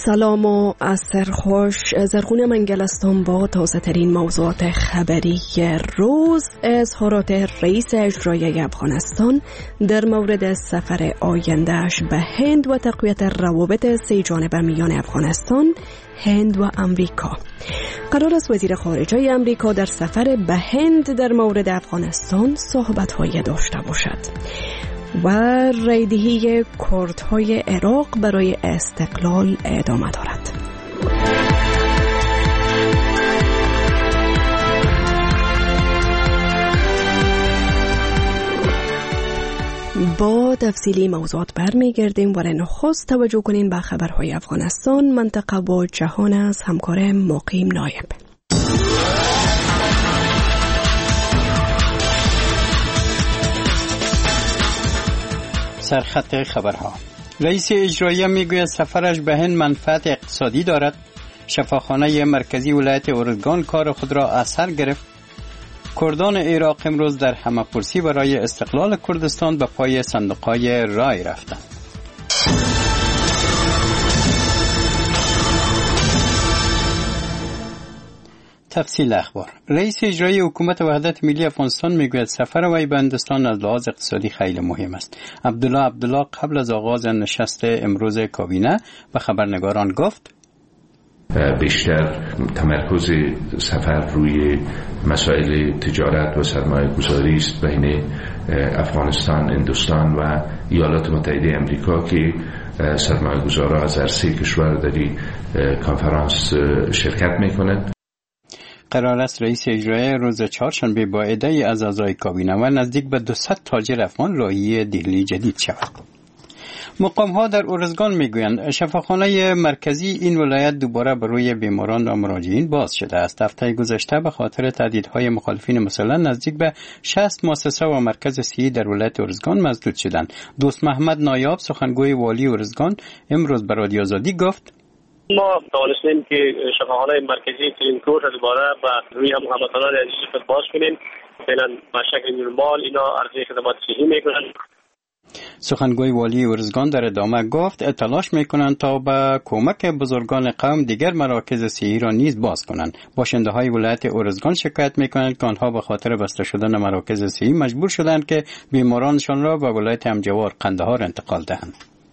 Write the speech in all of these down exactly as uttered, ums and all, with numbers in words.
سلام و عصر خوش. زرخون منگلستان با تازه ترین موضوعات خبری روز. اظهارات رئیس اجرایی افغانستان در مورد سفر آیندهش به هند و تقویت روابط سه جانبه میان افغانستان، هند و امریکا. قرار است وزیر خارجه امریکا در سفر به هند در مورد افغانستان صحبت‌هایی داشته باشد و رایدهی کردهای عراق برای استقلال ادامه دارد. با تفصیلی موضوعات برمیگردیم و نخست توجه کنیم به خبرهای افغانستان، منطقه و جهان از همکار مقیم نایب. سرخط خبرها. رئیس اجرایی میگوید سفرش به هند منفعت اقتصادی دارد. شفاخانه مرکزی ولایت ارزگان کار خود را از سر گرفت. کردان عراق امروز در همه‌پرسی برای استقلال کردستان به پای صندوق‌های رای رفتند. تفصیل اخبار. رئیس اجرایی حکومت وحدت ملی افغانستان میگوید سفر وی به هندوستان از لحاظ اقتصادی خیلی مهم است. عبدالله عبدالله قبل از آغاز نشست امروز کابینه به خبرنگاران گفت بیشتر تمرکز سفر روی مسائل تجارت و سرمایه گذاری است بین افغانستان، هندوستان و ایالات متحده آمریکا که سرمایه گذارا از هر سه کشور در این کنفرانس شرکت میکنند. قرار است رئیس اجرایی روز چهارشنبه با عده‌ای از اعضای کابینه و نزدیک به دویست تاجر افغان راهی دهلی جدید شود. مقام‌ها در ارزگان میگویند شفاخانه مرکزی این ولایت دوباره بر روی بیماران و مراجعین باز شده است. هفته گذشته به خاطر تهدیدهای مخالفین مثلا نزدیک به شصت مؤسسه و مرکز صحی در ولایت ارزگان مسدود شدند. دوست محمد نایاب سخنگوی والی ارزگان امروز به رادیو آزادی گفت ما توانستیم که شفاخانه مرکزی ترینکور را دوباره به روی هموطنان عزیز باز کنیم. فعلا به شکل نرمال اینا عرضه خدمات صحی میکنند. سخنگوی والی ارزگان در ادامه گفت تلاش میکنند تا به کمک بزرگان قوم دیگر مراکز صحی را نیز باز کنند. باشنده های ولایت ارزگان شکایت میکنند که آنها به خاطر بسته شدن مراکز صحی مجبور شدند که بیمارانشان را به ولایت همجوار قندهار انتقال دهند.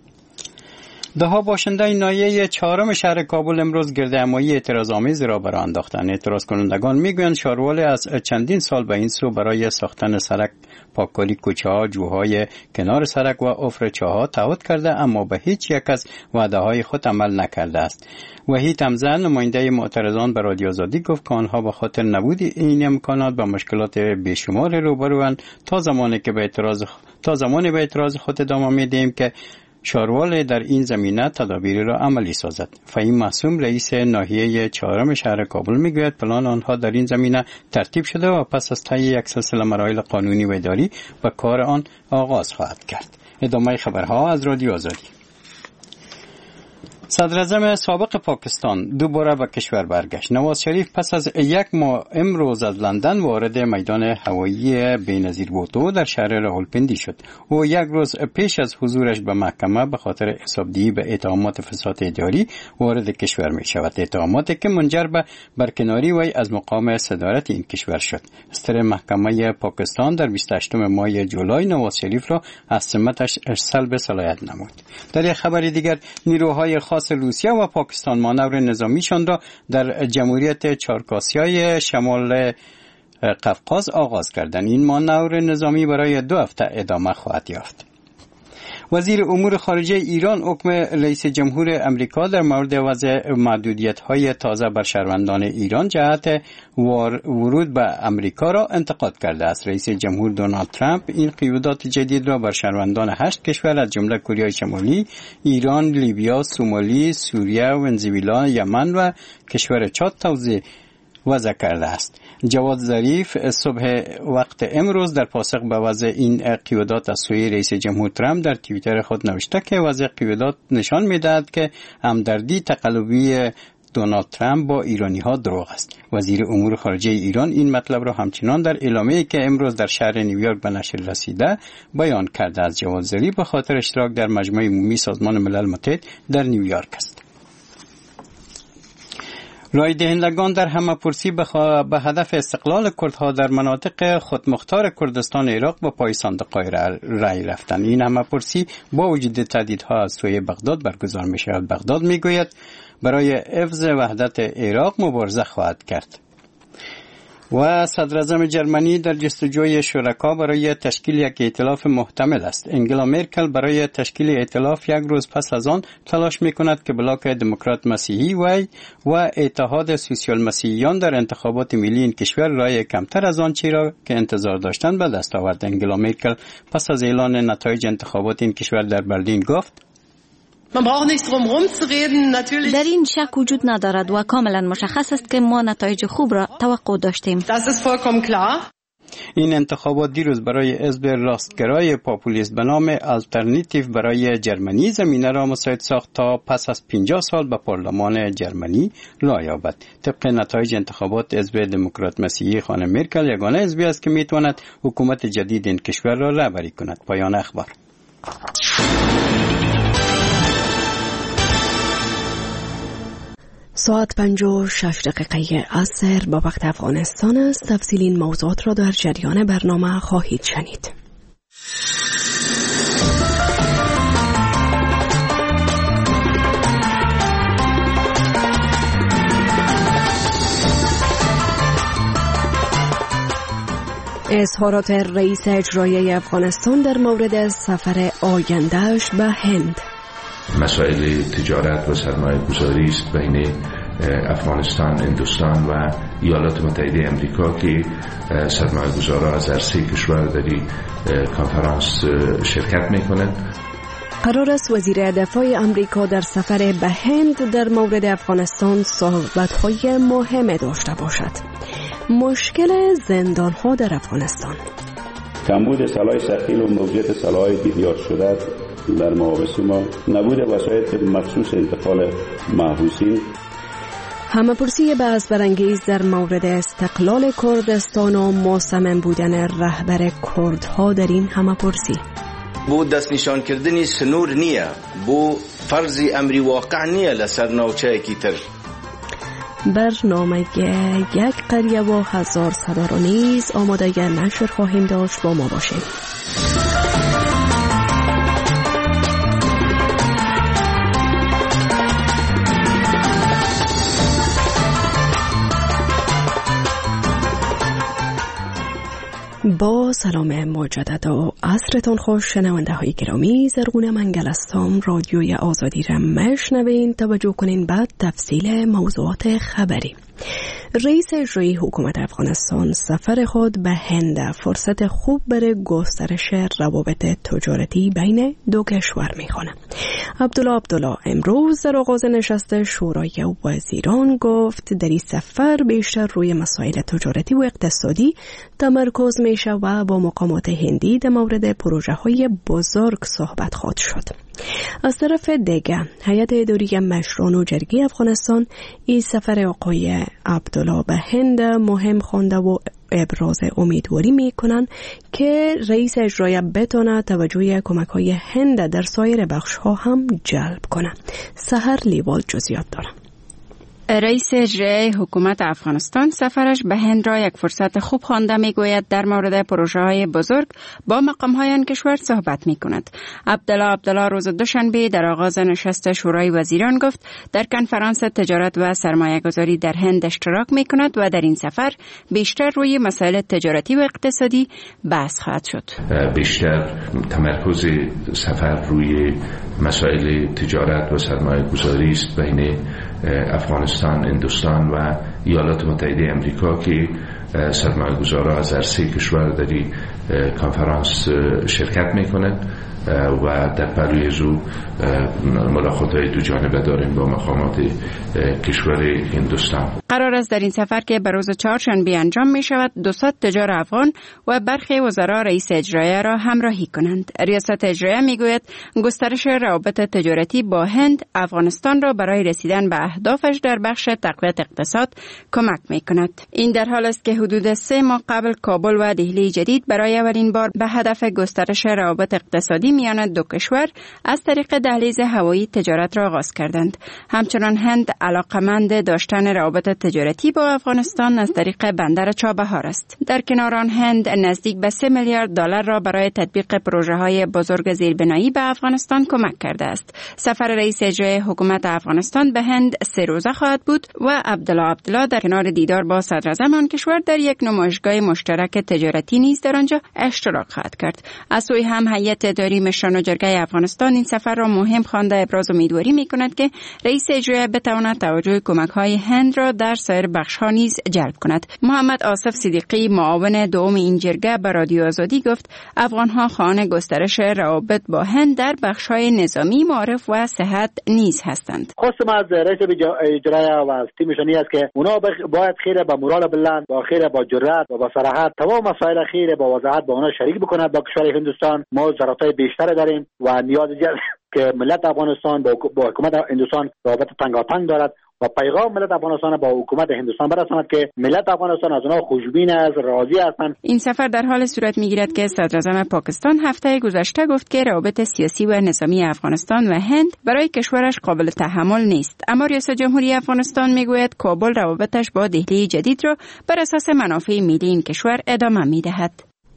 دهها باشنده ناحیه چهارم شهر کابل امروز گردهمایی اعتراض‌آمیز را برآ انداختند. اعتراض کنندگان میگویند شارواله از چندین سال به این سو برای ساختن سرک پاککاری کوچه‌ها، جوهای کنار سرک و حفر چاه‌ها تعهد کرده اما به هیچ یک از وعده‌های خود عمل نکرده است. وحید حمزه نماینده معترضان به رادیو آزادی گفت که آنها به خاطر نبود این امکانات با مشکلات بیشمار روبروند تا زمانی که به اعتراض تا زمانی به اعتراض خود ادامه میدیم که شاروال در این زمینه تدابیری را عملی سازد. فهیم معصوم رئیس ناحیه چهارم شهر کابل میگوید پلان آنها در این زمینه ترتیب شده و پس از طی یک سلسله مراحل قانونی و اداری و کار آن آغاز خواهد کرد. ادامه خبرها از رادیو آزادی. صدراعظم سابق پاکستان دوباره به کشور برگشت. نواز شریف پس از یک ماه امروز از لندن وارد میدان هوایی بینظیر بوتو در شهر راولپندی شد. او یک روز پیش از حضورش به محکمه به خاطر حسابدهی به اتهامات فساد اداری وارد کشور می شود. اتهاماتی که منجر به برکناری وی از مقام صدارت این کشور شد. استر محکمه پاکستان در بیست و هشتم ماه جولای نواز شریف را از سمتش سلب صلاحیت نمود. در یک خبر دیگر نیروهای خاص روسیه و پاکستان مانور نظامیشان را در جمهوریت چارکاسیای شمال قفقاز آغاز کردند. این مانور نظامی برای دو هفته ادامه خواهد یافت. وزیر امور خارجه ایران حکم رئیس جمهور امریکا در مورد وضع محدودیت‌های تازه بر شهروندان ایران جهت ورود به امریکا را انتقاد کرده است. رئیس جمهور دونالد ترامپ این قیودات جدید را بر شهروندان هشت کشور از جمله کره شمالی، ایران، لیبیا، سومالی، سوریه، ونزوئلا، یمن و کشور چاد توضیح وضع کرده است. جواد ظریف صبح وقت امروز در پاسخ به وضع این قیودات از سوی رئیس جمهور ترامپ در توییتر خود نوشته که وضع قیودات نشان می‌دهد که همدردی تقلبی دونالد ترامپ با ایرانی ها دروغ است. وزیر امور خارجه ایران این مطلب را همچنان در اعلامیه‌ای که امروز در شهر نیویورک به نشر رسیده بیان کرده است. جواد ظریف به خاطر اشتراک در مجمع عمومی سازمان ملل متحد در نیویورک است. رای دهندگان در همه‌پرسی بخوا... به هدف استقلال کردها در مناطق خودمختار کردستان عراق با پای صندوق‌های رای رفتند. این همه‌پرسی با وجود تهدیدها از سوی بغداد برگزار می‌شود. بغداد می‌گوید برای حفظ وحدت عراق مبارزه خواهد کرد. و صدراعظم جرمنی در جستجوی شرکا برای تشکیل یک ائتلاف محتمل است. انگلا مرکل برای تشکیل ائتلاف یک روز پس از آن تلاش می‌کند که بلاک دموکرات مسیحی وی و اتحاد سوسیال مسیحیان در انتخابات ملی این کشور رای کمتر از آن چی را که انتظار داشتند به دست آورد. انگلا مرکل پس از اعلان نتایج انتخابات این کشور در برلین گفت: در این شک وجود ندارد و کاملا مشخص است که ما نتایج خوب را توقع داشتیم. این انتخابات دیروز برای حزب راستگرای پاپولیست به نام آلترناتیو برای جرمنی زمینه را مساعد ساخت تا پس از پنجاه سال به پارلمان جرمنی رای یابد. طبق نتایج انتخابات حزب دموکرات مسیحی خانم مرکل یگانه حزبی است که میتواند حکومت جدید این کشور را رهبری کند. پایان اخبار. ساعت پنج و شش دقیقه عصر با وقت افغانستان است. تفصیل این موضوعات را در جریان برنامه خواهید شنید. اظهارات رئیس اجرایی افغانستان در مورد سفر آینده‌اش به هند. مسائل تجارت و سرمایه گذاری است بین افغانستان، هندوستان و ایالات متحده امریکا که سرمایه گذارا از هر سه کشور در این کنفرانس شرکت میکنند. قرار است وزیر دفاع امریکا در سفر به هند در مورد افغانستان صحبت‌های مهم داشته باشد. مشکل زندان‌ها در افغانستان. کمبود سلاح ثقیل و موجود سلاح بی‌یاد شده در مباحث ما، نبود وسایل مخصوص انتقال محبوسین. همه‌پرسی بحث برانگیز در مورد استقلال کردستان و مصمم بودن رهبر کردها در این همه‌پرسی. بو دست نشان کردنی سنور نیه، بو فرضی امری واقع نیه لسر ناوچه کی تر. برنامه یک قریه و هزار صدا را نیز آماده نشر خواهیم داشت. با ما باشید. با سلام مجدد و عصرتون خوش شنونده های گرامی. زرغون منگلستان رادیوی آزادی را مشنوین. توجه کنین بعد تفصیل موضوعات خبری. رئیس اجرایی حکومت افغانستان سفر خود به هند فرصت خوب برای گسترش روابط تجارتی بین دو کشور می‌خواند. عبدالله عبدالله امروز در آغاز نشست شورای وزیران گفت در این سفر بیشتر روی مسائل تجارتی و اقتصادی تمرکز میشه و با مقامات هندی در مورد پروژه‌های بزرگ صحبت خواهد شد. از طرف دیگه هیئت اداری مشران و جرگی افغانستان این سفر آقای عبدالله به هند مهم خوانده و ابراز امیدواری میکنن که رئیس اجرایی بتونه توجه کمک‌های هند در سایر بخش‌ها هم جلب کنه. سحر لیوال جزئیات داره. رئیس اجرایی حکومت افغانستان سفرش به هند را یک فرصت خوب خوانده میگوید در مورد پروژه‌های بزرگ با مقام‌های آن کشور صحبت میکند. عبدالله عبدالله روز دوشنبه در آغاز نشست شورای وزیران گفت در کنفرانس تجارت و سرمایه‌گذاری در هند اشتراک میکند و در این سفر بیشتر روی مسائل تجارتی و اقتصادی بحث خواهد شد. بیشتر تمرکز سفر روی مسائل تجارت و سرمایه‌گذاری است بین افغانستان، هندوستان و ایالات متحده امریکا که سرمایه‌گذارا از هر سه کشور در این کنفرانس شرکت میکنند و در پروی زو ملاقات‌های دو جانبه داریم با مقامات کشور هندوستان. قرار است در این سفر که به روز چهارشنبه انجام می شود دوصد تجار افغان و برخی وزرا رئیس اجرایی را همراهی کنند. ریاست اجرایی می گوید گسترش روابط تجارتی با هند افغانستان را برای رسیدن به اهدافش در بخش تقویت اقتصاد، کمک می کند. این در حال است که حدود سه ماه قبل کابل و دهلی جدید برای اولین بار به هدف گسترش روابط اقتصادی میان دو کشور از طریق دهلیز هوایی تجارت را آغاز کردند. همچنان هند علاقمند داشتن روابط تجارتی با افغانستان از طریق بندر چابهار است. در کنار آن هند نزدیک به سه میلیارد دلار را برای تطبیق پروژه‌های بزرگ زیربنایی به افغانستان کمک کرده است. سفر رئیس اجرایی حکومت افغانستان به هند سه روزه خواهد بود و عبدالله عبدالله در کنار دیدار با صدر اعظم آن کشور در یک نمایشگاه مشترک تجارتی نیز در آنجا اشتراک خواهد کرد. از سوی هم هیئت اداری مشران و جرگه افغانستان این سفر را مهم خوانده ابراز امیدواری می‌کند که رئیس اجرایی بتواند توجه کمک‌های هند را در سایر بخش‌ها نیز جلب کند. محمد آصف صدیقی معاون دوم این جرگه به رادیو آزادی گفت افغان‌ها خواهان گسترش روابط با هند در بخش‌های نظامی، معارف و صحت نیز هستند. خواستم از رئیس اجرایی و از تیمشانی است که اونا باید خیره با مورال بلند، با خیره با جرأت و با صراحت تمام مسائل خیره با وضاحت با اونا شریک بکنند. با کشور هندوستان ما ضرورت‌های بیشتر داریم و نیاز که ملت افغانستان با حکومت هندوستان رابطه تنگاتنگ دارد و پیغام ملت افغانستان با حکومت هندوستان برساند که ملت افغانستان از آنها خوشبین است، راضی هستند. این سفر در حال صورت می‌گیرد که صدر اعظم پاکستان هفته گذشته گفت که روابط سیاسی و نظامی افغانستان و هند برای کشورش قابل تحمل نیست. اما ریاست جمهوری افغانستان میگوید کابل روابطش با دهلی جدید را بر اساس منافع ملی این کشور ادامه می‌دهد.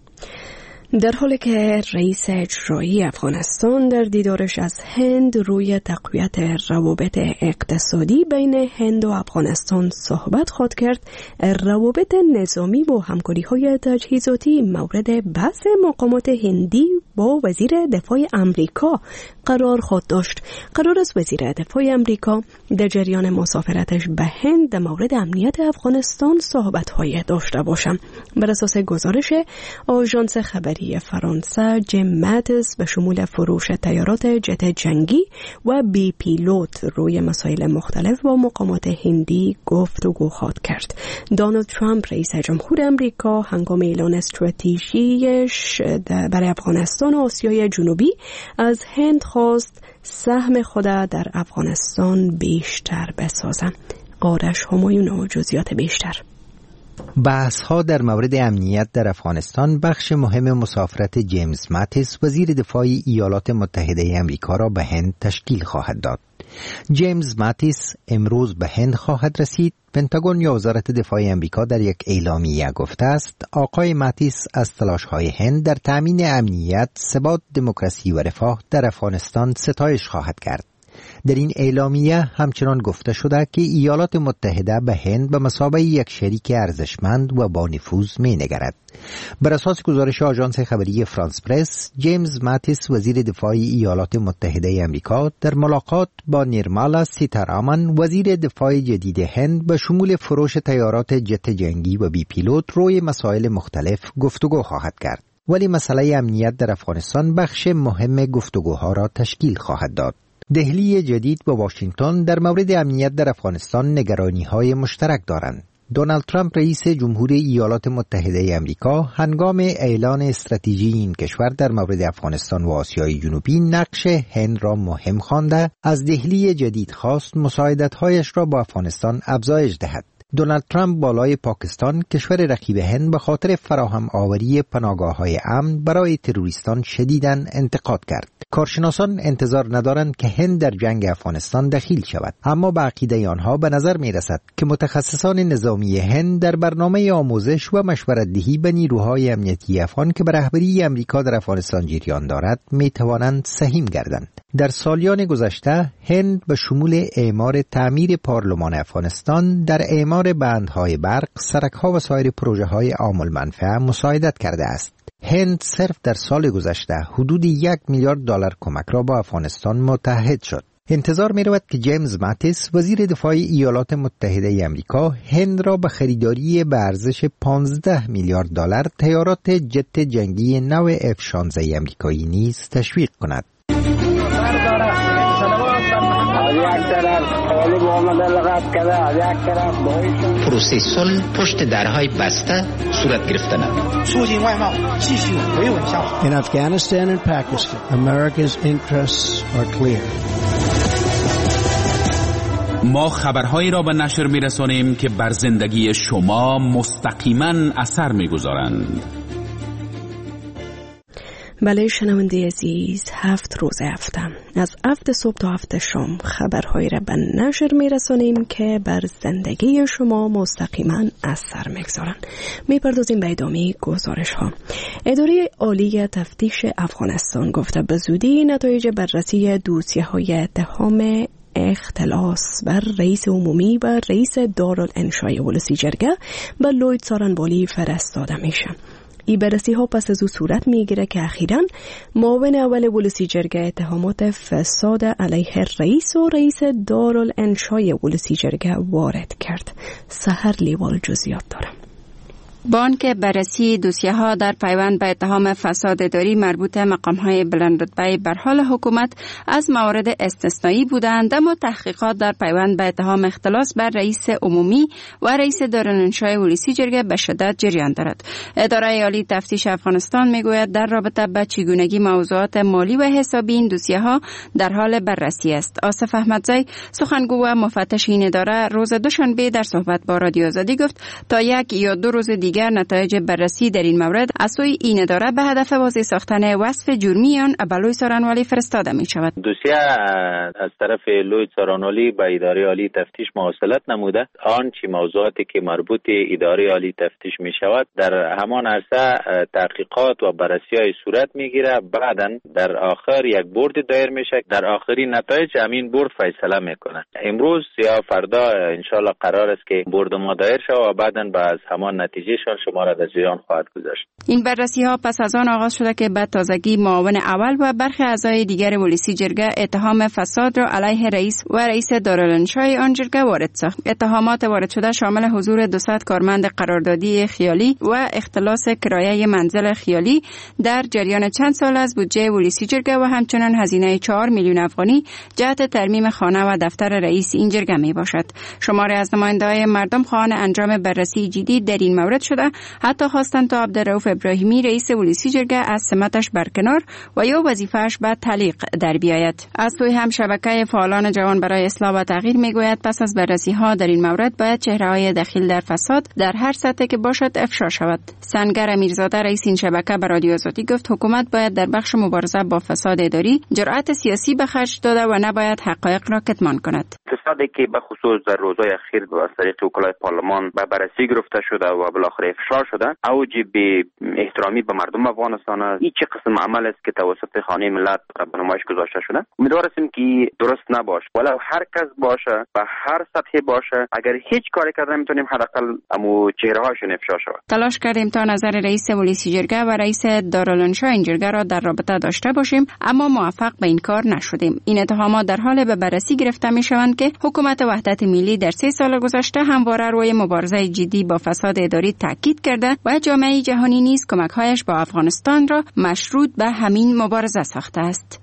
در حالی که رئیس اجرایی افغانستان در دیدارش از هند روی تقویت روابط اقتصادی بین هند و افغانستان صحبت خواهد کرد، روابط نظامی و همکاری‌های تجهیزاتی مورد بحث مقامات هندی با وزیر دفاع امریکا قرار خواهد داشت. قرار است وزیر دفاع امریکا در جریان مسافرتش به هند در مورد امنیت افغانستان صحبت‌های داشته باشد. بر اساس گزارش آژانس خبری فرانسه، جیم ماتیس به شمول فروش تیارات جت جنگی و بی پیلوت روی مسائل مختلف با مقامات هندی گفتگو خواهد کرد. دونالد ترامپ رئیس جمهور امریکا هنگام اعلان استراتژیش برای افغانستان و آسیای جنوبی از هند خواست سهم خود در افغانستان بیشتر بسازند. آرش همایون و جزئیات بیشتر. بحث ها در مورد امنیت در افغانستان بخش مهم مسافرت جیمز ماتیس وزیر دفاع ایالات متحده امریکا را به هند تشکیل خواهد داد. جیمز ماتیس امروز به هند خواهد رسید. پنتاگون یا وزارت دفاع امریکا در یک اعلامیه گفته است آقای ماتیس از تلاش‌های هند در تامین امنیت، ثبات، دموکراسی و رفاه در افغانستان ستایش خواهد کرد. در این اعلامیه همچنان گفته شده که ایالات متحده به هند به مثابه یک شریک ارزشمند و با نفوذ می‌نگرد. بر اساس گزارش آژانس خبری فرانس پرس، جیمز ماتیس وزیر دفاع ایالات متحده آمریکا در ملاقات با نیرمالا سیتارامن وزیر دفاع جدید هند به شمول فروش تیارات جت جنگی و بی پیلوت روی مسائل مختلف گفتگو خواهد کرد. ولی مسئله امنیت در افغانستان بخش مهم گفتگوها را تشکیل خواهد داد. دهلی جدید با واشنگتن در مورد امنیت در افغانستان نگرانی‌های مشترک دارند. دونالد ترامپ رئیس جمهور ایالات متحده آمریکا هنگام اعلان استراتژی این کشور در مورد افغانستان و آسیای جنوبی نقش هند را مهم خوانده، از دهلی جدید خواست مساعدت‌هایش را با افغانستان افزایش دهد. دونالد ترامپ بالای پاکستان کشور رقیب هند به خاطر فراهم آوری پناهگاه‌های امن برای تروریستان شدیداً انتقاد کرد. کارشناسان انتظار ندارند که هند در جنگ افغانستان دخیل شود، اما به عقیده آنها به نظر می رسد که متخصصان نظامی هند در برنامه آموزش و مشورت‌دهی به نیروهای امنیتی افغان که به رهبری امریکا در افغانستان جریان دارد می توانند سهیم گردند. در سالیان گذشته هند به شمول اعمار تعمیر پارلمان افغانستان، در اعمار بندهای برق، سرک‌ها و سایر پروژه‌های عام المنفعه مساعدت کرده است. هند صرف در سال گذشته حدود یک میلیارد دلار کمک را با افغانستان متحد شد. انتظار می رود که جیمز ماتیس وزیر دفاع ایالات متحده آمریکا هند را به خریداری به ارزش پانزده میلیارد دلار تیارات جت جنگی نو اف شانزده آمریکایی نیز تشویق کند. پروسه صلح پشت درهای بسته صورت گرفتند. In Afghanistan and Pakistan, America's interests are clear. ما خبرهایی را به نشر می‌رسانیم که بر زندگی شما مستقیما اثر می‌گذارند. بله شنونده عزیز، هفت روز هفته از هفت صبح تا هفت شام خبرهایی را به نشر میرسانیم که بر زندگی شما مستقیما اثر میگذارند. میپردازیم به ادامه گزارش ها. اداره عالی تفتیش افغانستان گفته به زودی نتایج بررسی دوسیه های اتهام اختلاس بر رئیس عمومی و رئیس دارالانشای ولسی جرگه به لوید سارنبالی فرستاده میشه. این بررسی ها پس از او صورت میگیره که اخیراً معاون اول ولسی جرگه اتهامات فساد علیه رئیس و رئیس دارالانشای ولسی جرگه وارد کرد. سحر لیوال جزئیات داره. بانک بررسی دوسیه ها در پیوند به اتهام فساد اداری مربوط مقام های بلند رتبه بر حال حکومت از موارد استثنایی بودند، اما تحقیقات در پیوند به اتهام اختلاس بر رئیس عمومی و رئیس دارالانشای ولسی جرگه به شدت جریان دارد. اداره عالی تفتیش افغانستان میگوید در رابطه با چگونگی موضوعات مالی و حسابی این دوسیه ها در حال بررسی است. آصف احمدزی سخنگو و مفتش این اداره روز دوشنبه در صحبت با رادیو آزادی گفت تا یک یا دو روز دیگر نتایج بررسی در این مورد از سوی این اداره به هدف واضح ساختن وصف جرمی آن به لوید سارنوالی فرستاده می شود. دوسیه از طرف لوید سارنوالی به اداره عالی تفتیش مواصلت نموده. آنچه موضوعاتی که مربوط اداره عالی تفتیش می شود در همان عرصه تحقیقات و بررسی های صورت می گیره. بعداً در آخر یک بورد دایر می شود. در آخرین نتایج همین بورد فیصله می کنه. امروز یا فردا انشالله قرار است که بورد ما دایر شود و بعداً بعد همان نتیجه شما را در جریان خواهد گذاشت. این بررسی ها پس از آن آغاز شده که به تازگی معاون اول و برخی اعضای دیگر ولسی جرگه اتهام فساد را علیه رئیس و رئیس دارالانشای آن جرگه وارد ساخت. اتهامات وارد شده شامل حضور دویست کارمند قراردادی خیالی و اختلاس کرایه منزل خیالی در جریان چند سال از بودجه ولسی جرگه و همچنان هزینه چهار میلیون افغانی جهت ترمیم خانه و دفتر رئیس این جرگه می باشد. شماری از نماینده‌های مردم خواهان انجام بررسی جدید در این مورد شده، حتی خواستند تا عبدالرؤوف ابراهیمی رئیس ولسی جرگه از سمتش برکنار و یا وظیفه‌اش به تعلیق در بیاید. از سوی هم شبکه فعالان جوان برای اصلاح و تغییر میگوید پس از بررسی ها در این مورد باید چهره‌های دخیل در فساد در هر سطح که باشد افشا شود. سنگر امیرزاده رئیس این شبکه به رادیو آزادی گفت حکومت باید در بخش مبارزه با فساد اداری جرأت سیاسی به خرج داده و نباید حقایق را کتمان کند. فسادی که به خصوص در روزهای اخیر از طریق وکلای پارلمان به بررسی گرفته شده و بالاخره افشا شده، اوج به احترامی به مردم افغانستان است. این چه قسم عمل است که توسط خانه ملت به نمایش گذاشته شده؟ امیدوارم که درست نباشه، ولی هر کس باشه و هر سطحی باشه، اگر هیچ کاری کرده نمیتونیم حداقل امو چهره‌هاشون افشا شود. تلاش کردیم تا نظر رئیس ولسی جرگه و رئیس دارالانشای این جرگه را در رابطه داشته باشیم، اما موفق به این کار نشدیم. این اتهامات در حال به بررسی گرفته میشوند که حکومت وحدت ملی در سه سال گذشته همواره روی مبارزه جدی با فساد اداری تاکید کرده و جامعه جهانی نیز کمک‌هایش با افغانستان را مشروط به همین مبارزه ساخته است.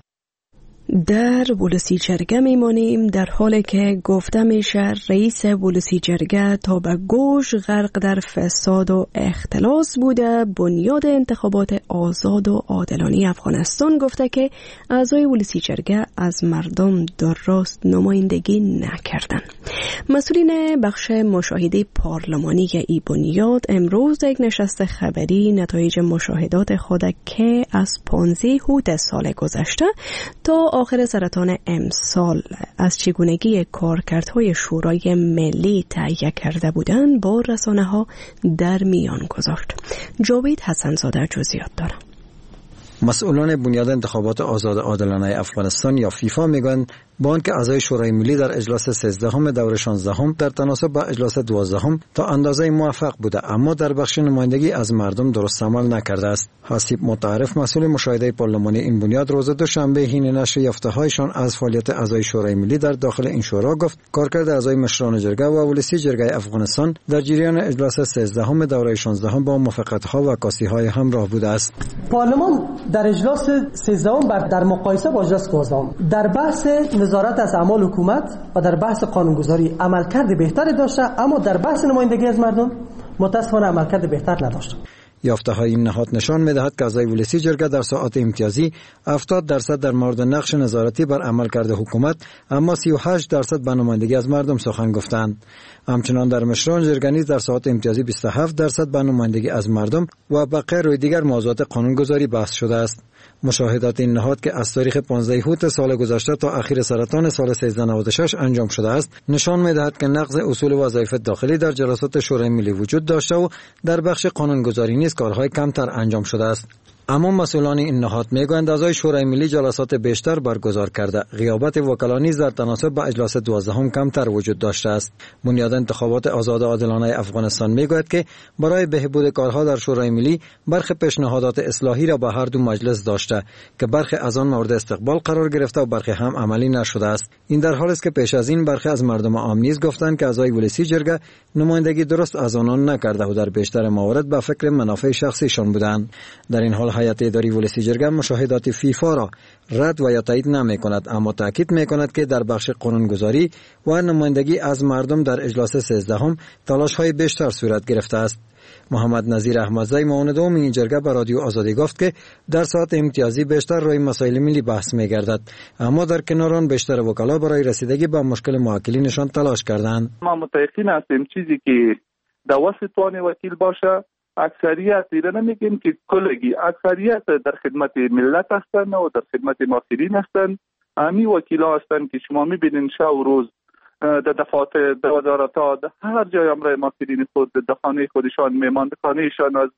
در ولسی جرگه میمانیم در حالی که گفته میشه رئیس ولسی جرگه تا به گوش غرق در فساد و اختلاس بوده. بنیاد انتخابات آزاد و عادلانه افغانستان گفته که اعضای ولسی جرگه از مردم درست نمایندگی نکردن. مسئولین بخش مشاهده پارلمانی ای بنیاد امروز یک نشست خبری نتایج مشاهدات خود که از پانزده هوت سال گذشته تا آخر سرطان امسال از چگونگی کارکردهای شورای ملی تهیه کرده بودند با رسانه ها در میان گذاشت. جاوید حسنزاده جزئیات دارد. مسئولان بنیاد انتخابات آزاد عادلانه افغانستان یا فیفا میگویند با آنکه اعضای شورای ملی در اجلاس سیزدهم دور شانزدهم در تناسب با اجلاس دوازدهم تا اندازه موفق بوده، اما در بخش نمایندگی از مردم درست عمل نکرده است. حسیب متعارف مسئول مشاهده پارلمانی این بنیاد روز دوشنبه حین نشر یافته‌هایشان از فعالیت اعضای شورای ملی در داخل این شورا گفت کارکرد اعضای مشران جرگه و ولسی جرگه افغانستان در جریان اجلاس سیزدهم دوره شانزدهم با موافقت‌ها و کاسی‌های همراه بوده است. پارلمان در اجلاس سیزدهم در مقایسه با اجلاس دوازدهم در بحث نظارت از اعمال حکومت و در بحث قانونگذاری عملکرد بهتری داشته، اما در بحث نمایندگی از مردم متاسفانه عملکرد بهتر نداشته. یافته های این نهاد نشان می‌دهد که اعضای ولسی جرگه در ساعات امتیازی هفتاد درصد در مورد نقش نظارتی بر عملکرد حکومت، اما سی و هشت درصد به نمایندگی از مردم سخن گفتند. همچنان در مشران جرگه نیز در ساعات امتیازی بیست و هفت درصد به نمایندگی از مردم و بقیه روی دیگر موضوعات قانونگذاری بحث شده است. مشاهدات این نهاد که از تاریخ پانزده اوت سال گذشته تا اخیر سرطان سال سیزده نود و شش انجام شده است، نشان می‌دهد که نقض اصول وظایف داخلی در جلسات شورای ملی وجود داشته و در بخش قانونگذاری نیز کارهای کمتر انجام شده است. اما مسئولان این نهاد میگویند اعضای شورای ملی جلسات بیشتر برگزار کرده، غیابت وکلا نیز در تناسب با اجلاس دوازدهم کمتر وجود داشته است. بنیاد انتخابات آزاد و عادلانه افغانستان میگوید که برای بهبود کارها در شورای ملی برخی پیشنهادات اصلاحی را به هر دو مجلس داشته که برخی از آن مورد استقبال قرار گرفته و برخی هم عملی نشده است. این در حالی است که پیش از این برخی از مردم عام نیز گفتند که اعضای ولسی جرگه نمایندگی درست از آنان نکرده و در بیشتر موارد به فکر منافع شخصیشان بودند. در این حال هیئت اداری ولسی جرگه مشاهدات فیفا را رد و یا تایید نمی کند، اما تاکید می کند که در بخش قانونگذاری و نمایندگی از مردم در اجلاس سیزدهم تلاش های بیشتر صورت گرفته است. محمد نظیر احمدزی معاون دوم این جرگه به رادیو آزادی گفت که در ساعت امتیازی بیشتر روی مسائل ملی بحث می گردد، اما در کنار آن بیشتر وکلا برای رسیدگی به مشکل موکلینشان تلاش کردند. ما متأکد هستیم چیزی که در وسط توان وکیل باشه، اکثریت دیره نمیگیم که کلگی اکثریت در خدمت ملت هستند و در خدمت ماکرین هستند. همی وکیلا هستند که شما میبینین شب و روز در دفاتر، در وزارت‌ها، در هر جای امرای ماکرین خود در خانه خودشان، مهماندخانهشان از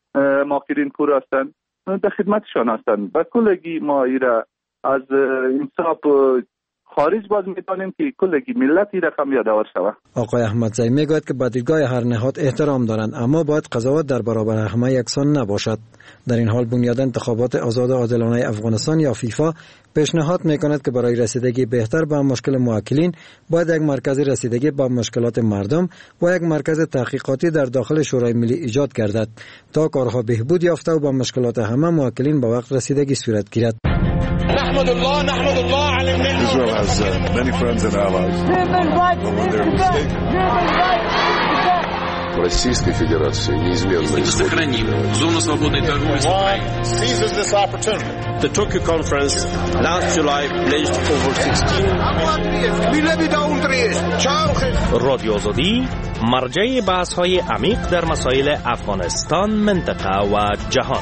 ماکرین پور هستند، در خدمتشان هستند. و کلگی ما ایره از انصاف خارج باز می‌دانیم که کلگی ملتی رقم یادآور شود. آقای احمدزی میگوید که به دیدگاه هر نهاد احترام دارند، اما باید قضاوت در برابر همه یکسان نباشد. در این حال بنیاد انتخابات آزاد و عادلانه افغانستان یا فیفا پیشنهاد میکند که برای رسیدگی بهتر به مشکل موکلین باید یک مرکز رسیدگی به مشکلات مردم و یک مرکز تحقیقاتی در داخل شورای ملی ایجاد گردد تا کارها بهبود یافته و به مشکلات همه موکلین به وقت رسیدگی صورت گیرد. نحمد الله نحمد الله على النعمة. Israel has uh, many friends and allies. But when they're mistaken. Российской Федерации неизменно сохраним зону свободной торговли с Украиной. Seizes this opportunity. The Tokyo conference last July pledged over sixteen. رادیو آزادی مرجع بحث‌های عمیق در مسائل افغانستان، منطقه و جهان.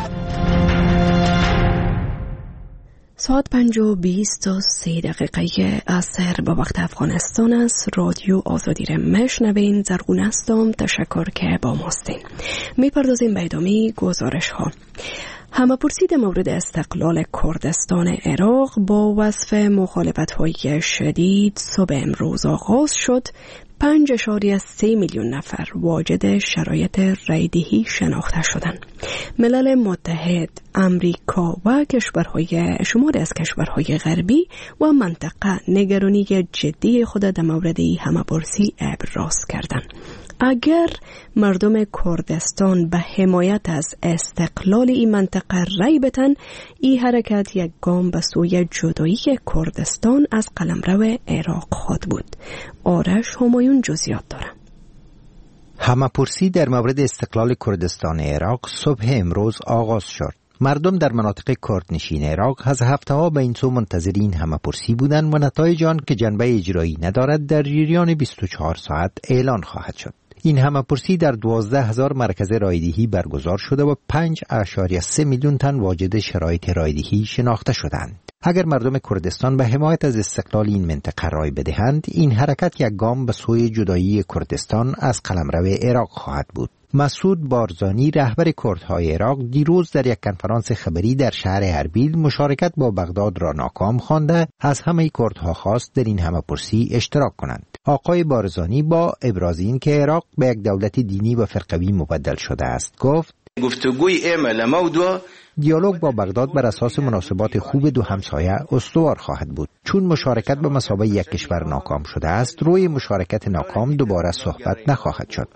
ساعت پنج و بیست و سه دقیقه عصر به وقت افغانستان است. رادیو آزادی را میشنوین. زرغون هستم. تشکر که با ماستین. میپردازیم به ادامه گزارش ها. همه‌پرسی در مورد استقلال کردستان عراق با وصف مخالفت‌های شدید صبح امروز آغاز شد. پنج اشاریه سه میلیون نفر واجد شرایط رایدهی شناخته شدند. ملل متحد، امریکا و کشورهای شماری از کشورهای غربی و منطقه نگرانی جدی خود در مورد همه‌پرسی ابراز کردند. اگر مردم کردستان به حمایت از استقلال این منطقه رای بدن، این حرکت یک گام به سوی جدایی کردستان از قلمرو عراق خواهد بود. آرش همایون جزئیات داره. همه‌پرسی در مورد استقلال کردستان عراق صبح امروز آغاز شد. مردم در مناطق کردنشین عراق از هفته‌ها به این سو منتظرین همه‌پرسی بودند و نتایج آن که جنبه اجرایی ندارد در جریان بیست و چهار ساعت اعلان خواهد شد. این همه‌پرسی در دوازده هزار مرکز رایدهی برگزار شده و پنج اشاریه سه میلیون تن واجد شرایط رایدهی شناخته شدند. اگر مردم کردستان به حمایت از استقلال این منطقه رای بدهند، این حرکت یک گام به سوی جدایی کردستان از قلمرو عراق خواهد بود. مسعود بارزانی رهبر کردهای عراق دیروز در یک کنفرانس خبری در شهر اربیل مشارکت با بغداد را ناکام خوانده از همه کردها خواست در این همه‌پرسی اشتراک کنند. آقای بارزانی با ابراز این که عراق به یک دولت دینی و فرقوی مبدل شده است گفت: گفتگوی عمل موضوع دیالوگ با بغداد بر اساس مناسبات خوب دو همسایه استوار خواهد بود. چون مشارکت به مثابه یک کشور ناکام شده است، روی مشارکت ناکام دوباره صحبت نخواهد شد.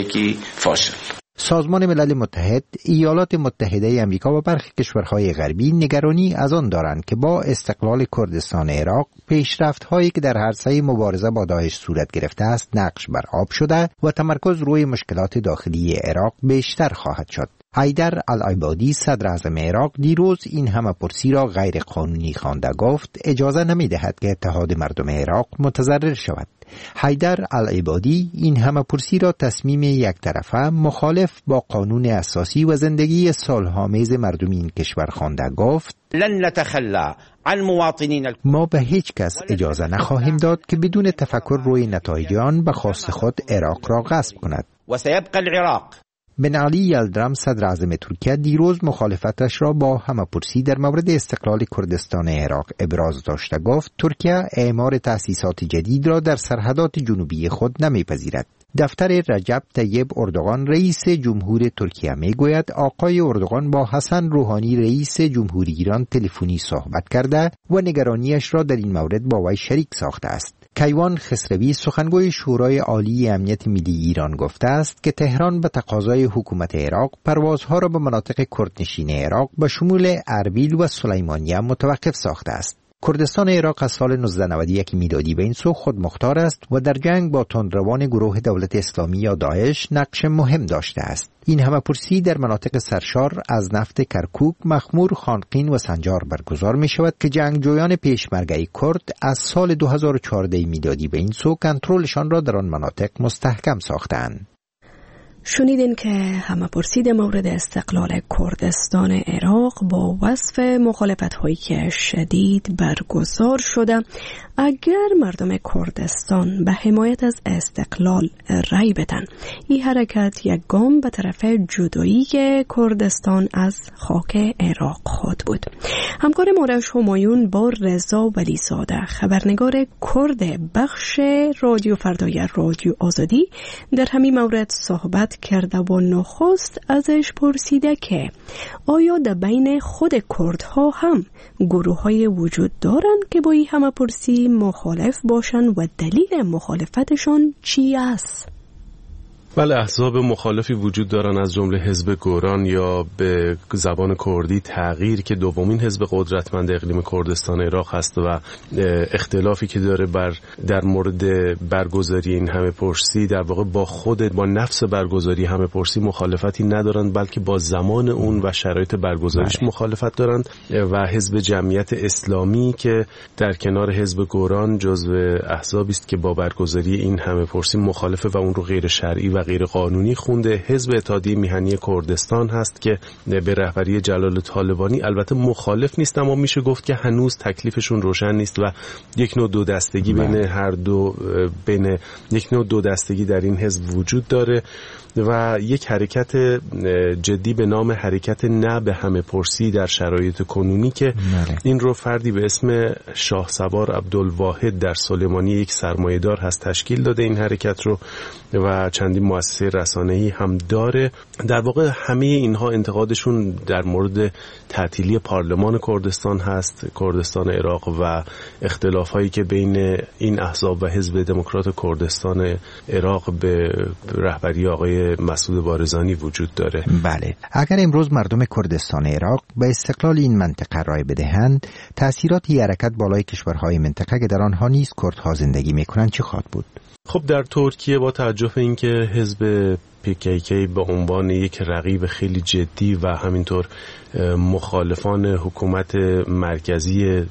سازمان ملل متحد، ایالات متحده آمریکا و برخی کشورهای غربی نگرانی از آن دارند که با استقلال کردستان عراق پیشرفت‌هایی که در عرصه مبارزه با داعش صورت گرفته است نقش بر آب شده و تمرکز روی مشکلات داخلی عراق بیشتر خواهد شد. حیدر العبادی صدر اعظم عراق دیروز این همه پرسی را غیر قانونی خوانده گفت اجازه نمی دهد که اتحاد مردم عراق متضرر شود. حیدر العبادی این همه پرسی را تصمیم یک طرفه مخالف با قانون اساسی و زندگی صلح‌آمیز مردم این کشور خوانده گفت لن نتخلى عن مواطنین ما به هیچ کس اجازه نخواهیم داد که بدون تفکر روی نتایج آن به خواست خود عراق را غصب کند. و سيبقى العراق. بن علی یلدرم صدر اعظم ترکیه دیروز مخالفتش را با همه‌پرسی در مورد استقلال کردستان عراق ابراز داشته گفت ترکیه اعمار تأسیسات جدید را در سرحدات جنوبی خود نمیپذیرد. دفتر رجب طیب اردوغان رئیس جمهور ترکیه میگوید آقای اردوغان با حسن روحانی رئیس جمهوری ایران تلفنی صحبت کرده و نگرانیش را در این مورد با وی شریک ساخته است. کیوان خسروی سخنگوی شورای عالی امنیت ملی ایران گفته است که تهران به تقاضای حکومت عراق پروازها را به مناطق کردنشین عراق به شمول اربیل و سلیمانیه متوقف ساخته است. کردستان عراق از سال نوزده نود و یک میلادی به این سو خود مختار است و در جنگ با تندروان گروه دولت اسلامی یا داعش نقش مهم داشته است. این همه پرسی در مناطق سرشار از نفت کرکوک، مخمور، خانقین و سنجار برگزار می شود که جنگجویان پیشمرگه کرد از سال دو هزار و چهارده میلادی به این سو کنترلشان را در آن مناطق مستحکم ساختند. شنیدین که همه پرسید مورد استقلال کردستان عراق با وصف مخالفت هایی که شدید برگزار شده. اگر مردم کردستان به حمایت از استقلال رای بدن، این حرکت یک گام به طرف جدایی کردستان از خاک عراق خود بود. همکار مورش همایون با رضا ولیزاده خبرنگار کرد بخش رادیو فردای رادیو آزادی در همین مورد صحبت کرده و نخست ازش پرسیده که آیا در بین خود کردها هم گروه های وجود دارند که با این همه پرسی مخالف باشند و دلیل مخالفتشان چی است؟ بله، احزاب مخالفی وجود دارن از جمله حزب گوران یا به زبان کردی تغییر که دومین حزب قدرتمند اقلیم کردستان عراق هست و اختلافی که داره بر در مورد برگزاری این همه پرسی در واقع با خود با نفس برگزاری همه پرسی مخالفتی ندارن، بلکه با زمان اون و شرایط برگزاریش بله. مخالفت دارند. و حزب جمعیت اسلامی که در کنار حزب گوران جزو احزابی است که با برگزاری این همه پرسی مخالفه و اون رو غیر شرعی و غیر قانونی خونده. حزب اتحادیه میهنی کردستان هست که به رهبری جلال طالبانی البته مخالف نیست، اما میشه گفت که هنوز تکلیفشون روشن نیست و یک نوع دو دستگی بین هر دو بین یک نوع دو دستگی در این حزب وجود داره و یک حرکت جدی به نام حرکت نه به همه پرسی در شرایط کنونی که مره. این رو فردی به اسم شاهسوار عبدالواحد در سلیمانی یک سرمایه‌دار هست تشکیل داده این حرکت رو و چندین مؤسسه رسانه‌ای هم داره. در واقع همه اینها انتقادشون در مورد تعطیلی پارلمان کردستان هست، کردستان عراق و اختلاف‌هایی که بین این احزاب و حزب دموکرات کردستان عراق به رهبری آقای مسعود بارزانی وجود داره. بله، اگر امروز مردم کردستان عراق به استقلال این منطقه رای بدهند، تأثیرات این حرکت بالای کشورهای منطقه که در آنها نیز کردها زندگی می‌کنند چه خواهد بود؟ خب در ترکیه با توجه به اینکه حزب پی کی کی به عنوان یک رقیب خیلی جدی و همینطور مخالفان حکومت مرکزی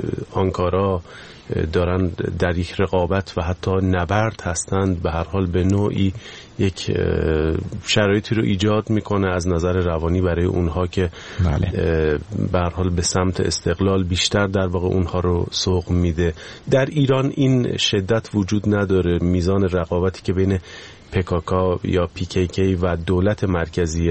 آنکارا دارن در یک رقابت و حتی نبرد هستند، به هر حال به نوعی یک شرایطی رو ایجاد میکنه از نظر روانی برای اونها که بله. به هر حال به سمت استقلال بیشتر در واقع اونها رو سوق میده. در ایران این شدت وجود نداره. میزان رقابتی که بین پکاکا یا پی کی کی و دولت مرکزی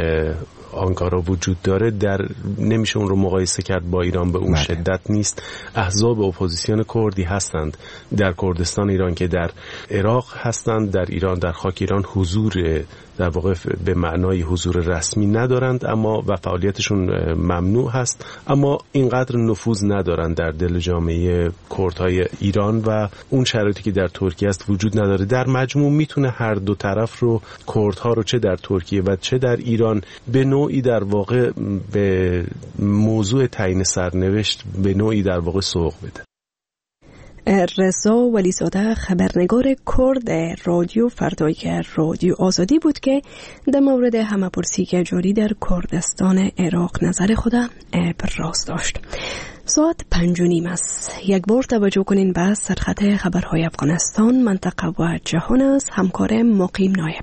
آنکارا وجود داره در نمیشه اون رو مقایسه کرد با ایران، به اون بله. شدت نیست. احزاب اپوزیسیون کردی هستند در کردستان ایران که در عراق هستند، در ایران در خاک ایران حضور در واقع به معنای حضور رسمی ندارند اما و فعالیتشون ممنوع هست، اما اینقدر نفوذ ندارند در دل جامعه کردهای ایران و اون شرایطی که در ترکیه است وجود نداره. در مجموع میتونه هر دو طرف رو کردها رو چه در ترکیه و چه در ایران به نوعی در واقع به موضوع تعیین سرنوشت به نوعی در واقع سوق بده. رضا ولیزاده خبرنگار کرد رادیو فردای رادیو آزادی بود که در مورد همه‌پرسی جاری در کردستان عراق نظر خود ابراز داشت. ساعت پنج و نیم است. یک بار توجه کنین به سرخط خبرهای افغانستان، منطقه و جهان از همکار مقیم نایب.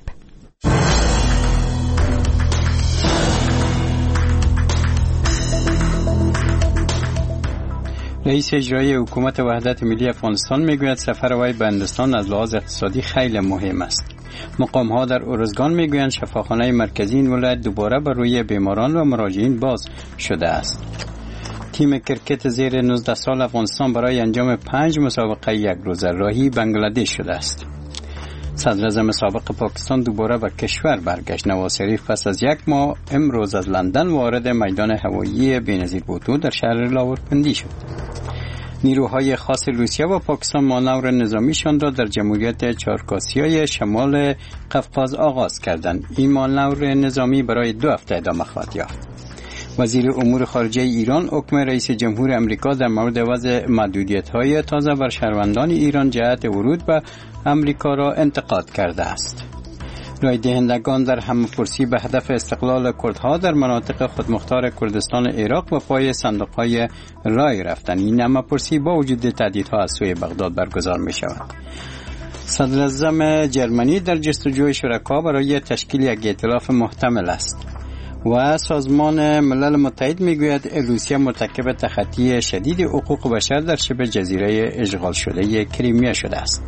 رئیس اجرایی حکومت وحدت ملی افغانستان میگوید سفر وی به هندوستان از لحاظ اقتصادی خیلی مهم است. مقام ها در ارزگان میگویند شفاخانه مرکزی این ولایت دوباره بر روی بیماران و مراجعین باز شده است. تیم کرکت زیر نوزده سال افغانستان برای انجام پنج مسابقه یک روزه راهی بنگلادش شده است. صدر اعظم مسابقه پاکستان دوباره به کشور برگشت. نواز شریف پس از یک ماه امروز از لندن وارد میدان هوایی بینظیر بوتو در شهر راولپندی شد. نیروهای خاص روسیه و پاکستان مانور نظامیشان را در جمهوریت چهارکاسیای شمال قفقاز آغاز کردند. این مانور نظامی برای دو هفته ادامه خواهد یافت. وزیر امور خارجه ایران حکم رئیس جمهور امریکا در مورد وضع محدودیت‌های تازه بر شهروندان ایران جهت ورود به امریکا را انتقاد کرده است. رای دهندگان در همه‌پرسی به هدف استقلال کردها در مناطق خودمختار کردستان عراق و پای صندوق‌های رای رفتند. این همه‌پرسی با وجود تهدیدها از سوی بغداد برگزار می‌شود. صدر اعظم جرمنی در جستجوی شرکا برای تشکیل یک ائتلاف محتمل است و سازمان ملل متحد میگوید روسیه مرتکب تخطی شدید حقوق بشر در شبه جزیره اشغال شده کریمیا شده است.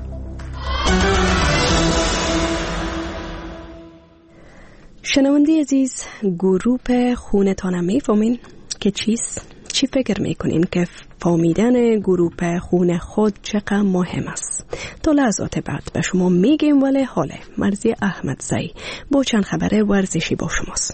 شنونده عزیز، گروپ خونتان میفهمین که چیست؟ چی فکر میکنین که فهمیدن گروپ خون خود چقدر مهم است؟ تا لحظات بعد به شما میگیم، ولی حاله مرزی احمدزی با چند خبر ورزشی با شماست.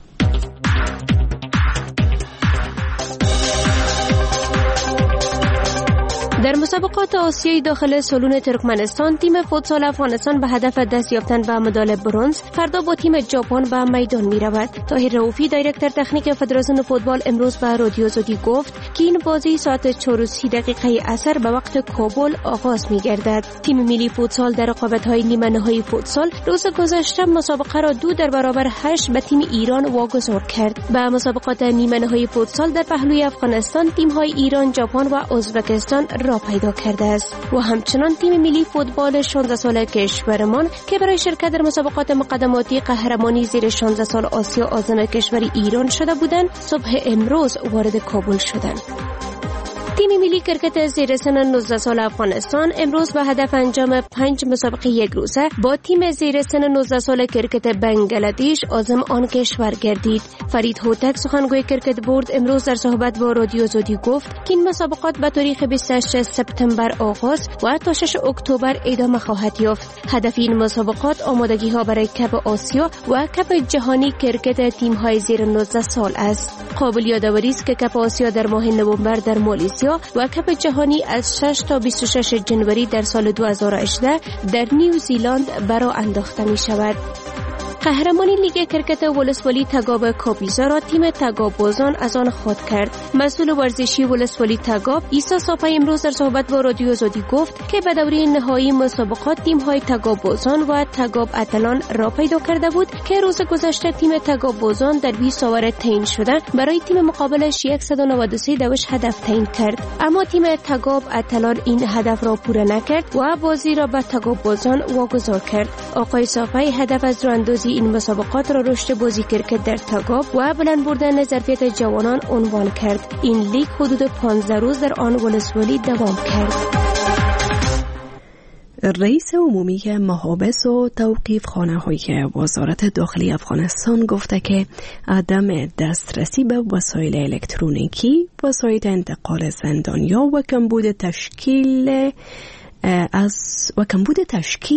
در مسابقات آسیایی داخل سالن ترکمنستان، تیم فوتسال افغانستان به هدف دست یافتن به مدال برنز فردا با تیم ژاپن به میدان می رود. طاهر رؤوفی دایرکتور تکنیک فدراسیون فوتبال امروز به رادیو آزادی گفت که این بازی ساعت چهار و سی دقیقه عصر به وقت کابل آغاز می گردد. تیم ملی فوتسال در رقابت‌های نیمه نهایی فوتسال روز گذشته مسابقه را دو در برابر هشت به تیم ایران واگذار کرد. به مسابقات نیمه نهایی فوتسال در پهلوی افغانستان تیم‌های ایران، ژاپن و ازبکستان را پیدا کرده است و همچنان تیم ملی فوتبال شانزده ساله کشورمان که برای شرکت در مسابقات مقدماتی قهرمانی زیر شانزده سال آسیا عازم کشور ایران شده بودند، صبح امروز وارد کابل شدند. تیم ملی کرکت زیر سن نوزده سال افغانستان امروز به هدف انجام پنج مسابقه یک روزه با تیم زیر سن نوزده سال کرکت بنگلادش عازم آن کشور گردید. فرید هوتک سخنگوی کرکت بورد امروز در صحبت با رادیو آزادی گفت که این مسابقات به تاریخ بیست و هشت سپتامبر آغاز و تا شش اکتبر ادامه خواهد یافت. هدف این مسابقات آمادگی ها برای کپ آسیا و کپ جهانی کرکت تیم های زیر نوزده سال است. قابل یادآوری است که کپ آسیا در ماه نوامبر در مالزیا و کپ جهانی از شش تا بیست و شش جنوری در سال دو هزار و هجده در نیوزیلند برا انداخته می شود. قهرمانی لیگ کرکت ولسوالی تگاب کاپیزا را تیم تگاب بازان از آن خود کرد. مسئول ورزشی ولسوالی تگاب عیسی صافی امروز در صحبت با رادیو آزادی گفت که به دوره نهایی مسابقات تیم های تگاب بازان و تگاب اتلان را پیدا کرده بود که روز گذشته تیم تگاب بازان در بیست اوور تعیین شده برای تیم مقابلش صد و نود و سه دوش هدف تعیین کرد، اما تیم تگاب اتلان این هدف را پوره نکرد و بازی را به تگاب بازان واگذار کرد. آقای صافی هدف از راه‌اندازی این مسابقات را رشد بازی کرکت در تگاب و بلند بردن ظرفیت جوانان عنوان کرد. این لیگ حدود پانزده روز در آن ولسوالی دوام کرد. رئیس عمومی محابس و توقیف خانه های وزارت داخلی افغانستان گفته که عدم دسترسی به وسایل الکترونیکی، وسایل انتقال زندانیا و کمبود تشکیل از و کمبود تشکیل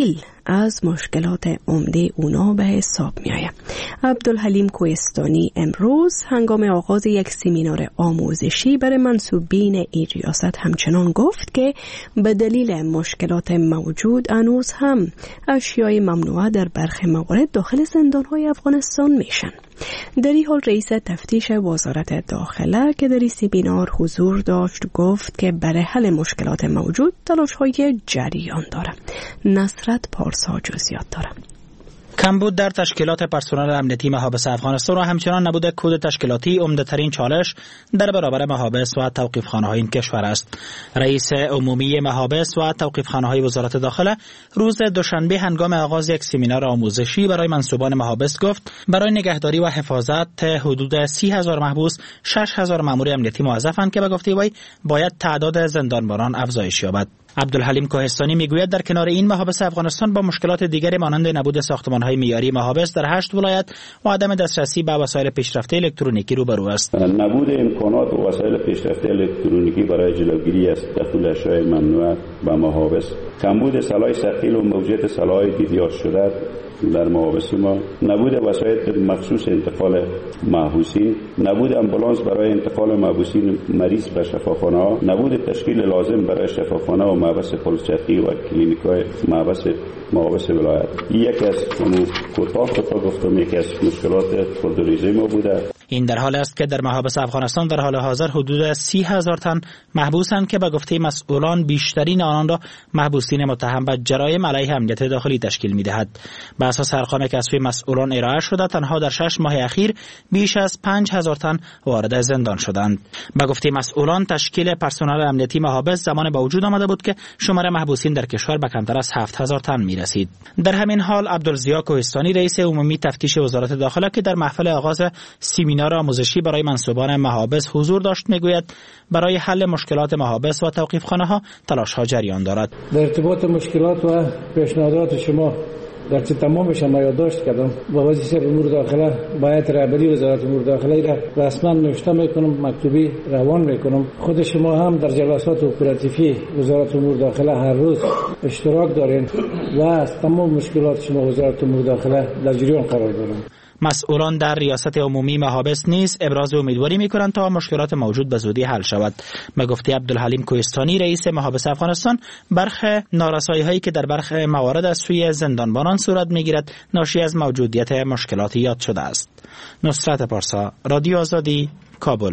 از مشکلات عمده اونا به حساب می آید. عبدالحلیم کوهستانی امروز هنگام آغاز یک سمینار آموزشی برای منصوبین این ریاست همچنان گفت که به دلیل مشکلات موجود هنوز هم اشیای ممنوعه در برخی موارد داخل زندان‌های افغانستان میشن. در این حال رئیس تفتیش وزارت داخله که در این سمینار حضور داشت گفت که برای حل مشکلات موجود تلاش‌های جریان داره. نصرت پارسا جزئیات داره. کمبود در تشکیلات پرسنل امنیتی محابس افغانستان و همچنان نبود کد تشکیلاتی عمده‌ترین چالش در برابر محابس و توقیفخانه‌های این کشور است. رئیس عمومی محابس و توقیفخانه‌های وزارت داخله روز دوشنبه هنگام آغاز یک سمینار آموزشی برای منصوبان محابس گفت برای نگهداری و حفاظت حدود سی هزار محبوس شش هزار مأمور امنیتی موظفند که به گفته وی باید تعداد زندانبانان افزایش یابد. عبدالحلیم کوهستانی میگوید در کنار این محابس افغانستان با مشکلات دیگری مانند نبود ساختمان‌های معیاری محابس در هشت ولایت و عدم دسترسی به وسایل پیشرفته الکترونیکی روبرو است. نبود امکانات و وسایل پیشرفته الکترونیکی برای جلوگیری از دخول اشیاء ممنوعه به محابس، کمبود سلاح ثقیل و موجودیت سلاح دیدیار شده در محابس ما، نبود وسایل مخصوص انتقال محبوسین، نبود امبولانس برای انتقال محبوسین مریض به شفاخانه‌ها، نبود تشکیل لازم برای شفاخانه و محبس پلیسچرخی و کلینیک‌های محبس محابس ولایت. یکی از اون کوتاه کوتاه گفتم یکی از مشکلات خودرویزی ما بوده. این در حال است که در محابس افغانستان در حال حاضر حدود سی هزار تن محبوسند که به گفته مسئولان بیشترین آنان را محبوسین متهم به جرایم علیه امنیت داخلی تشکیل می‌دهد. به اساس ارقام کسبی مسئولان ارائه شده تنها در شش ماه اخیر بیش از پنج هزار تن وارد زندان شدند. به گفته مسئولان تشکیل پرسنل امنیتی محابس زمان با وجود آمده بود که شمار محبوسین در کشور به کمتر از هفت هزار تن می‌رسید. در همین حال عبدالضیا کوهستانی رئیس عمومی تفتیش وزارت داخله که در محفل آغاز سمینار آموزشی برای منصوبان محابس حضور داشت میگوید برای حل مشکلات محابس و توقیفخانه‌ها تلاش‌ها جریان دارد. در ارتباط مشکلات و پیشنهادات شما در چه تمامش هم یادداشت کردم. با وزیر امور داخله باید رهبری وزارت امور داخله را رسما نوشته میکنم، مکتوبی روان میکنم. خود شما هم در جلسات اپراتیوی وزارت امور داخله هر روز اشتراک دارین و از تمام مشکلات شما وزارت امور داخله در جریان قرار دارم. مسئولان در ریاست عمومی محابس نیز ابراز امیدواری می‌کنند تا مشکلات موجود به زودی حل شود. به گفته عبدالحلیم کوهستانی رئیس محابس افغانستان، برخی نارسایی‌هایی که در برخی موارد از سوی زندانبانان صورت می‌گیرد ناشی از موجودیت مشکلات یاد شده است. نصرت پارسا، رادیو آزادی، کابل.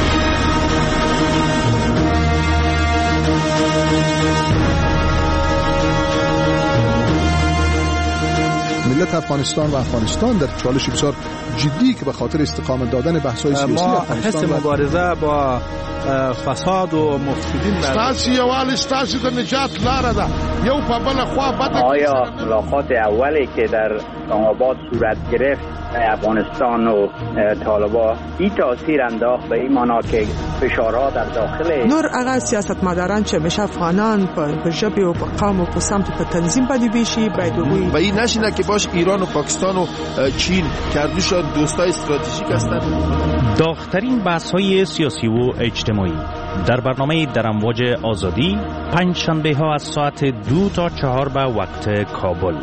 ملت افغانستان و افغانستان در چالش بسیار جدی که به خاطر استقامت دادن بحث‌های سیاسی افغانستان ما حس مبارزه با فساد و مفسدین ستاسو یوال ستاسو د نجات لاره ده. یو په بل خوا بده. آیا ملاقات اولی که در اسلام آباد صورت گرفت افغانستان و طالبان این تاثیر انداخت به این معنا که فشارها در داخل نور هغه سیاستمداران چې مشه افغانان په ژبه او په قوم او په سمت په تنظیم باندې بشي باید وي و این نشینه که باش ایران و پاکستان و چین کردوشان دوستای استراتژیک هستند. داغ‌ترین بحث‌های سیاسی و اجتماعی در برنامه در امواج آزادی پنج شنبه ها از ساعت دو تا چهار به وقت کابل.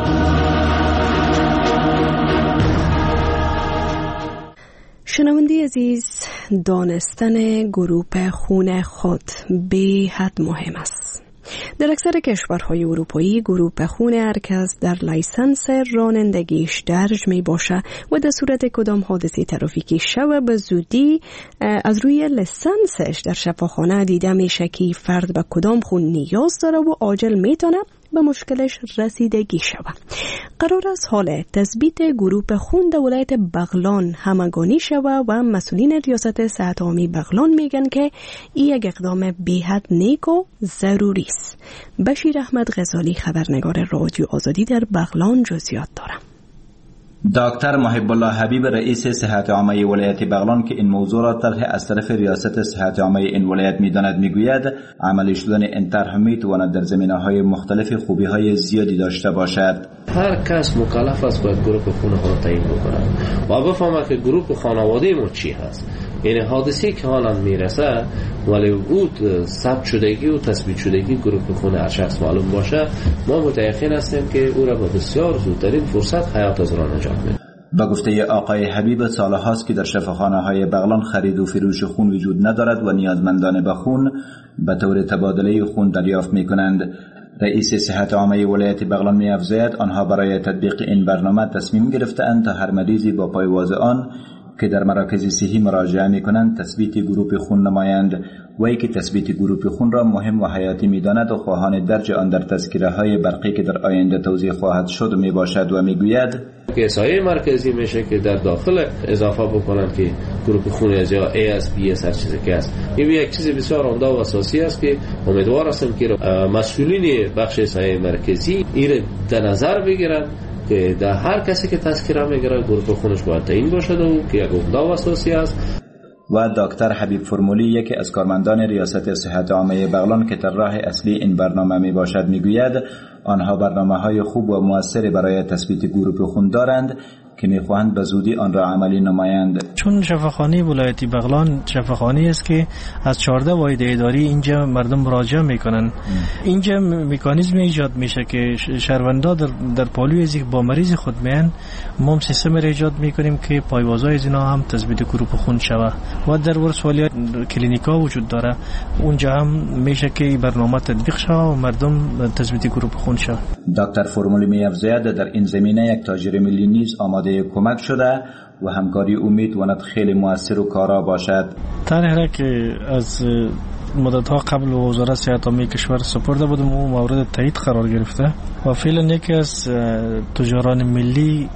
شنونده عزیز، دانستن گروپ خون خود به حد مهم است. در اکثر کشورهای اروپایی گروپ خون هر کس در لایسنس رانندگیش درج می باشه و در صورت کدام حادثه ترافیکی شوه به زودی از روی لایسنسش در شفاخانه دیده میشه که فرد به کدام خون نیاز داره و عاجل میتونه به مشکلش رسیدگی شوه. قرار است حال تثبیت گروپ خون در ولایت بغلان همگانی شوه و مسئولین ریاست صحت عامه بغلان میگن که این یک اقدام بی‌حد نیک و ضروری است. بشیر احمد غزالی خبرنگار رادیو آزادی در بغلان جزئیات دارم. دکتر محب الله حبیب رئیس صحت عامه ولایت بغلان که این موضوع را طرح از طرف ریاست صحت عامه این ولایت می‌داند میگوید عملی شدن این طرح میتواند در زمینه‌های مختلف خوبی‌های زیادی داشته باشد. هر کس مکلف است باید گروه خون خود را تعیین بکند و بفهمد که گروه خانواده ما چی هست یعنی حادثه که حالا میرسه ولی او ثبت شدگی و تثبیت شدگی گروه خون هر شخص معلوم باشه، ما متأکد هستیم که او را با بسیار زودترین فرصت حیات از آن نجات میده. با گفته آقای حبیب، سالهاست که در شفاخانه های بغلان خرید و فروش خون وجود ندارد و نیازمندان به خون به طور تبادله خون دریافت می کنند. رئیس صحت عامه ولایت بغلان می افزاید آنها برای تطبیق این برنامه تصمیم گرفتند تا هر مریضی با پایواز آن که در مراکز صحی مراجعه می کنند تثبیت گروپ خون نمایند. وی که تثبیت گروپ خون را مهم و حیاتی می داند و خواهان درج آن در تذکره های برقی که در آینده توضیح خواهد شد می باشد و می گوید که سایه مرکزی میشه که در داخل اضافه بکنند که گروپ خون از یا ای اس بی اس هر چیزی که است. این یک چیز بسیار عمده و اساسی است که امیدوار هستم که مسئولین بخش سایه مرکزی این در نظر بگیرند که در هر کسی که تذکره میگیره گروپ خونش باید تعیین باشد و که یک عمده و اساسی است. و دکتر حبیب فرمولی، یکی از کارمندان ریاست صحت عامه بغلان که طراح اصلی این برنامه می باشد، می گوید آنها برنامه های خوب و موثری برای تثبیت گروپ خون دارند که میخواهند به زودی آن را عملی نمایند. چون شفاخانه ولایتی بغلان شفاخانه است که از چهارده واحد اداری اینجا مردم مراجعه میکنن، اینجا مکانیزم ایجاد میشه که شهروندا در در پالوی از با مریض خود میان، ما سیستم را ایجاد میکنیم که پایوازهای از اینا هم تثبیت گروپ خون شوه و در ورسوالی کلینیکا وجود داره، اونجا هم میشه که این برنامه تطبیق شوه و مردم تثبیت گروپ خون شوه. دکتر فرمولی می‌افزاید در این زمینه یک تاجر ملی نیز آماده کمک شده و همکاری امیدوارد خیلی موثر و کارا باشد. طرحی که از مدت‌ها قبل وزارت صحت عامه کشور سپرده بودم و مورد تایید قرار گرفته و فعلا یکی از تجاران ملی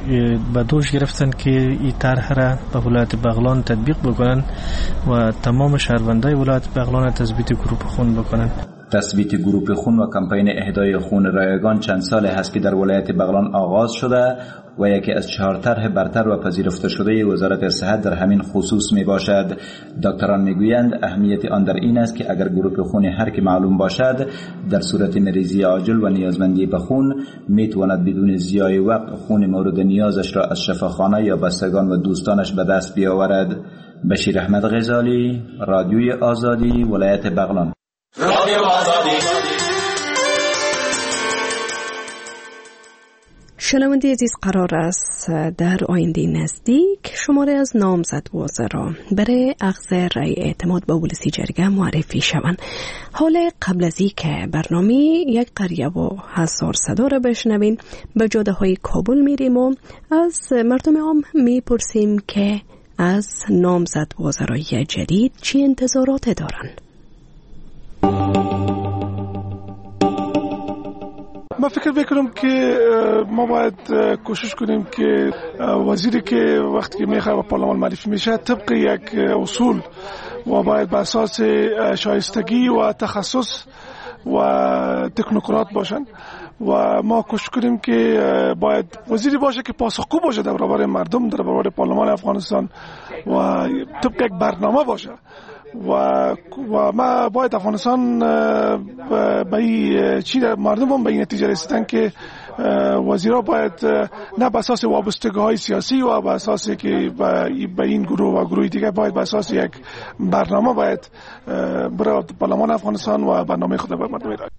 به دوش گرفتن که این طرح را به ولایت بغلان تطبیق بکنن و تمام شهروندای ولایت بغلان تثبیت گروپ خون بکنن. تثبیت گروپ خون و کمپین اهدای خون رایگان چند سال هست که در ولایت بغلان آغاز شده و یکی از چهار طرح برتر و پذیرفته شده وزارت صحت در همین خصوص می باشد. دکتران می گویند اهمیت آن در این است که اگر گروپ خون هر که معلوم باشد در صورت مریضی عاجل و نیازمندی به خون می تواند بدون ضیاع وقت خون مورد نیازش را از شفاخانه یا بستگان و دوستانش به دست بیاورد. بشیر احمد غزالی، رادیوی آزادی، ولایت بغلان. رادیو آزادی. شنونده عزیز، قرار است در آینده نزدیک شماره از نامزد وزرا برای اخذ رأی اعتماد به ولسی جرگه معرفی شوند. حال قبل از اینکه برنامه یک قریه و هزار صدا را بشنوین، به جاده های کابل میریم و از مردم عام میپرسیم که از نامزد وزرای جدید چی انتظارات دارن. ما فکر میکنم که ما باید کوشش کنیم که وزیری که وقتی که میخواد به پارلمان معرفی میشه طبق یک اصول و باید بر اساس شایستگی و تخصص و تکنوکرات باشن و ما کوشش کنیم که باید وزیری باشه که پاسخگو باشه در برابر مردم، در برابر پارلمان افغانستان و طبق یک برنامه باشه و و ما باید افغانستان به این چی مردم هم به این نتیجه رسیدن که وزیرا باید نه به اساس وابستگی‌های سیاسی و به اساس که به این گروه و گروه دیگه باید به اساس یک برنامه باید برای پارلمان افغانستان و برنامه خود به مردم ارائه.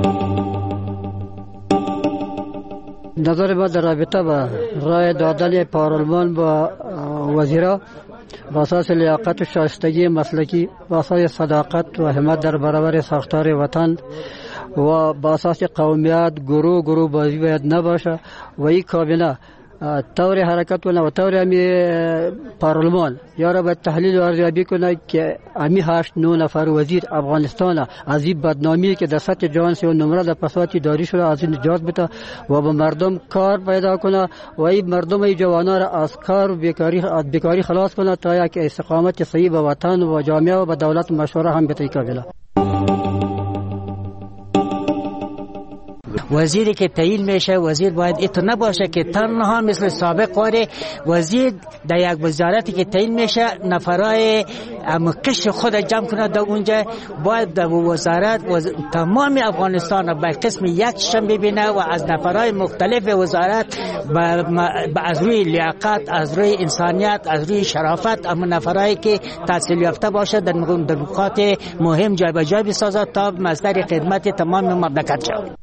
نظر ما در رابطه با رای دادن پارلمان با وزیرا با اساس لیاقت و شایستگی مسلکی، با اساس صداقت و همت در برابر ساختار وطن و با اساس قومیت گروه گروه بازی باید نباشه و این کابینه طور حرکت و طور امی پارلمان یا را به تحلیل و ارزیابی کنه که امی هشت نو نفر وزیر افغانستان از این بدنامی که در سطح جهان سه نمره در پساتی داری شده از این نجات بده و به مردم کار پیدا کنه و این مردم ای جوانان را از کار و بیکاری از بیکاری خلاص کنه تا یک استقامت صحیح به وطن و جامعه و به دولت مشوره هم بده. کابینه وزیری که تعیین میشه وزیر باید ایتو نباشه که تنها مثل سابق واره وزیر در یک وزارتی که تعیین میشه نفرای مقش خود جمع کنه در اونجا باید در وزارت وز... تمام افغانستان را به قسم یک شم ببینه و از نفرای مختلف وزارت با... با از روی لیاقت از روی انسانیت از روی شرافت اما نفرایی که تحصیل یافته باشه در نقاط مهم جای به جای بسازد تا مصدر خدمت تمام مملکت شود.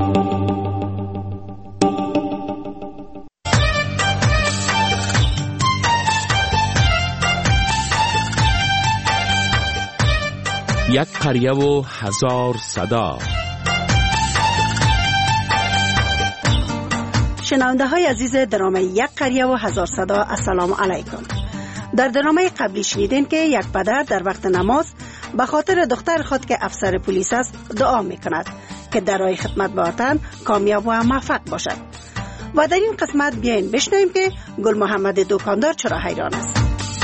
یک قریه و هزار صدا. شنونده های عزیز درنامه یک قریه و هزار صدا، السلام علیکم. در درنامه قبلی شنیدین که یک پدر در وقت نماز به خاطر دختر خود که افسر پلیس است دعا می کند که در راه خدمت به وطن کامیاب و موفق باشد. و در این قسمت بیاین بشنویم که گل محمد دکاندار چرا حیران است.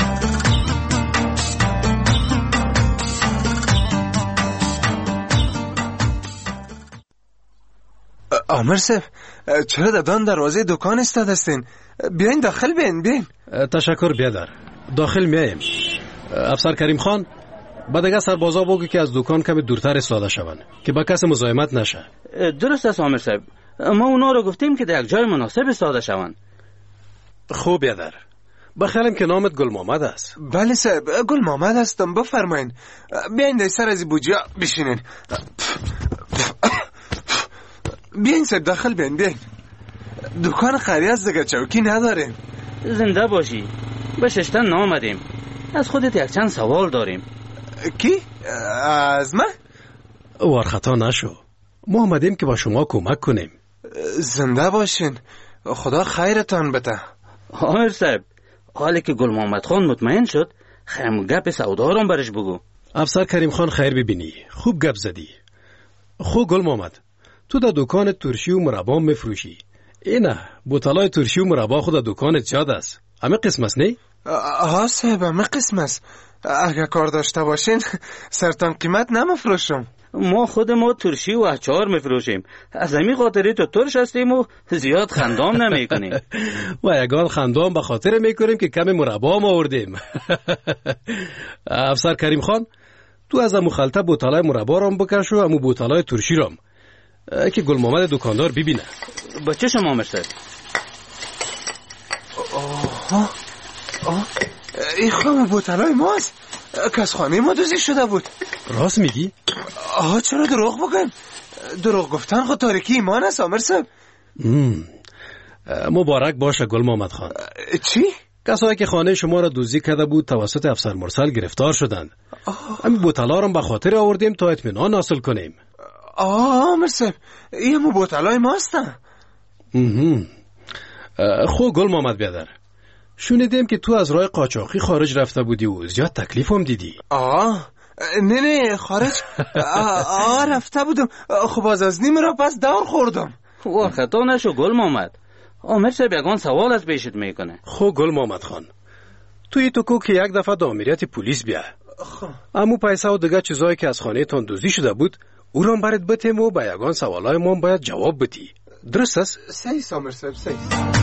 آمر صاحب چرا دادان دروازه دکان استاد هستین؟ بیاین داخل بیاین بیاین. تشکر بیادر، داخل میایم. افسر کریم خان با دیگه سربازا بگو که از دکان کمی دورتر استاده شون که با کس مزاحمت نشه. درست است آمر صاحب، ما اونا رو گفتیم که در یک جای مناسب استاده شون. خوب بیادر، بخیالم که نامت گل محمد است. بله صاحب گل محمد هستم، بفرمایین. بیاین در سر از بوجیا بشینین. بیاین صاحب داخل بیاین بیاین. دکان خری است دیگه، چوکی نداریم. زنده باشی، به ششتن نامدیم. از خودت یک چند سوال داریم. کی؟ از من؟ وار خطا نشو، ما آمدیم که با شما کمک کنیم. زنده باشین، خدا خیرتان بده. آمر صاحب، حالی که گل محمد خان مطمئن شد خیم گپ سودارم برش بگو. افسر کریم خان خیر ببینی، خوب گپ زدی. خوب گل محمد، تو در دکان ترشی و مربا میفروشی. اینه بوتلای ترشی و مربا خود در دکانت زیاد است. همه قسم است نه؟ آها صاحب همه قسم است. اگه کار داشته باشین سرتان قیمت نمیفروشم. ما خود ما ترشی و اچار میفروشیم. از همین خاطری تو ترش هستیم و زیاد خندام نمیکنیم. و یگان خندام به خاطر میکنیم که کم مربا ما آوردیم. افسر کریم خان، تو از امو خلطه بوتلای مربا رام بکش و امو بوتلای ترشی رام که گل محمد دکاندار ببینه. با چه شما مرسد؟ آه آه این خواهم بوتلای ماست که از خانه ما دوزی شده بود. راست میگی؟ آه چرا دروغ بگم؟ دروغ گفتن خود تاریکی ایمان است آمر صاحب. مبارک باشه گل محمد خان. چی؟ کسایی که خانه شما را دزدی کرده بود توسط افسر مرسل گرفتار شدند. همین بوتلا را به خاطر آوردیم تا اطمینان حاصل کنیم. آه آمر صاحب این مو بوتلای ماستن. خوب گل محمد بیادر، شنیدیم که تو از راه قاچاقی خارج رفته بودی و زیاد تکلیف هم دیدی. آه نه نه خارج آه, آه رفته بودم. خب از از نیم را پس دور خوردم. وار خطا نشو گل محمد، آمر صاحب یگان سوال از پیشت میکنه. خوب گل محمد خان، توی تو کو که یک دفعه دا امریت پلیس بیا. امو پیسه و دیگه چیزایی که از خانه تان دزدی شده بود او را برات بتیم و به یگان سوالای ما باید جواب بدی. درست است؟ صحیح سامر صاحب صحیح.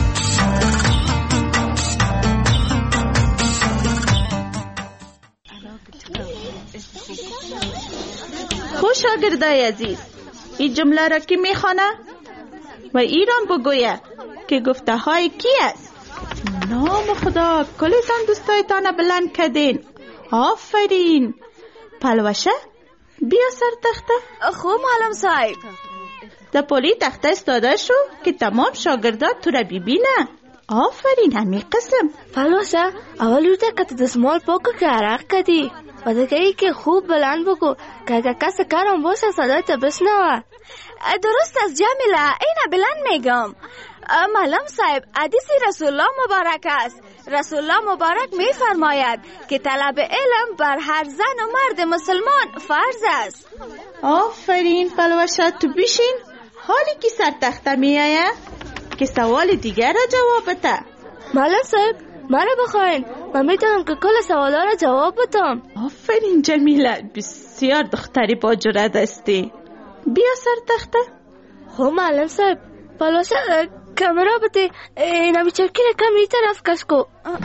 خوش شاگردای عزیز، این جمله را کی میخوانه و ایران بگویه که گفته های کی است؟ نام خدا، کلتان دوستایتان بلند کردین. آفرین. پلوشه بیا سر تخته. خوب معلم صاحب. در پولی تخته استاده شو که تمام شاگردات تو را ببینه. آفرین همین قسم. پلوشه اول رو که دستمال پاکو که عرق کردی و دیگه ای که خوب بلند بگو که اگه کس کارم باشه صدای تا بشنوه. درست از جمیله، اینه بلند میگم. معلم صاحب حدیث رسول الله مبارک است. رسول الله مبارک میفرماید که طلب علم بر هر زن و مرد مسلمان فرض است. آفرین پلوشه، تو بشین. حالی که سر تخته میایه که سوال دیگر را جواب بده. معلم صاحب مرا بخواین، من میتونم که کل سوالا را جواب بدم. آفرین جمیله، بسیار دختری با جرأت هستی. بیا سر تخته. خب معلم صاحب بالاشه کامرا بده اینا میچرکیل کم ای طرف کشکو.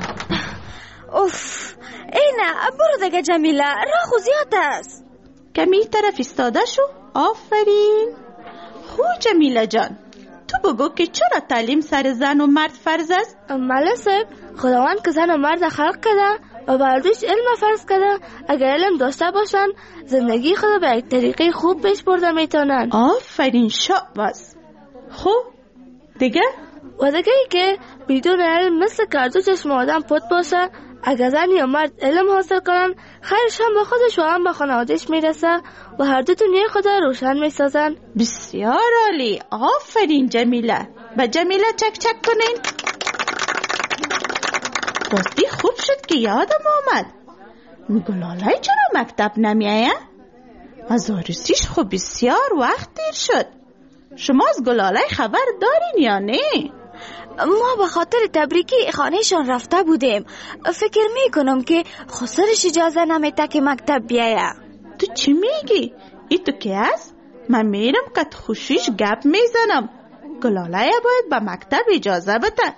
اوف اینا برو دیگه جمیله راه خو زیاد است. کمی طرف استاده شو. آفرین. خو جمیله جان تو بگو که چرا تعلیم سر زن و مرد فرض است؟ معلم صاحب خداوند که زن و مرد خلق کرده و بر دوش علم فرض کرده اگر علم داشته باشن زندگی خود به یک طریقه خوب پیش برده میتونن. آفرین شاباس. خوب دیگه؟ و دیگه ای که بدون علم مثل کردو چشم آدم پت باشه اگر زن یا مرد علم حاصل کنن خیرش هم به خودش و هم به خانوادش میرسه و هر دو دنیا خود روشن میسازن. بسیار عالی. آفرین جمیله. به جمیله چک چک کنین. راستی خوب شد که یادم آمد. گلالای چرا مکتب نمیایه؟ از آرزویش خب بسیار وقت دیر شد. شما از گلالای خبر دارین یا نه؟ ما به خاطر تبریکی خانهشان رفته بودیم. فکر میکنم که خسرش اجازه نمیده که مکتب بیایه. تو چی میگی؟ ای تو که است؟ من میرم که خوشیش گپ میزنم. گلالای باید به مکتب اجازه بده.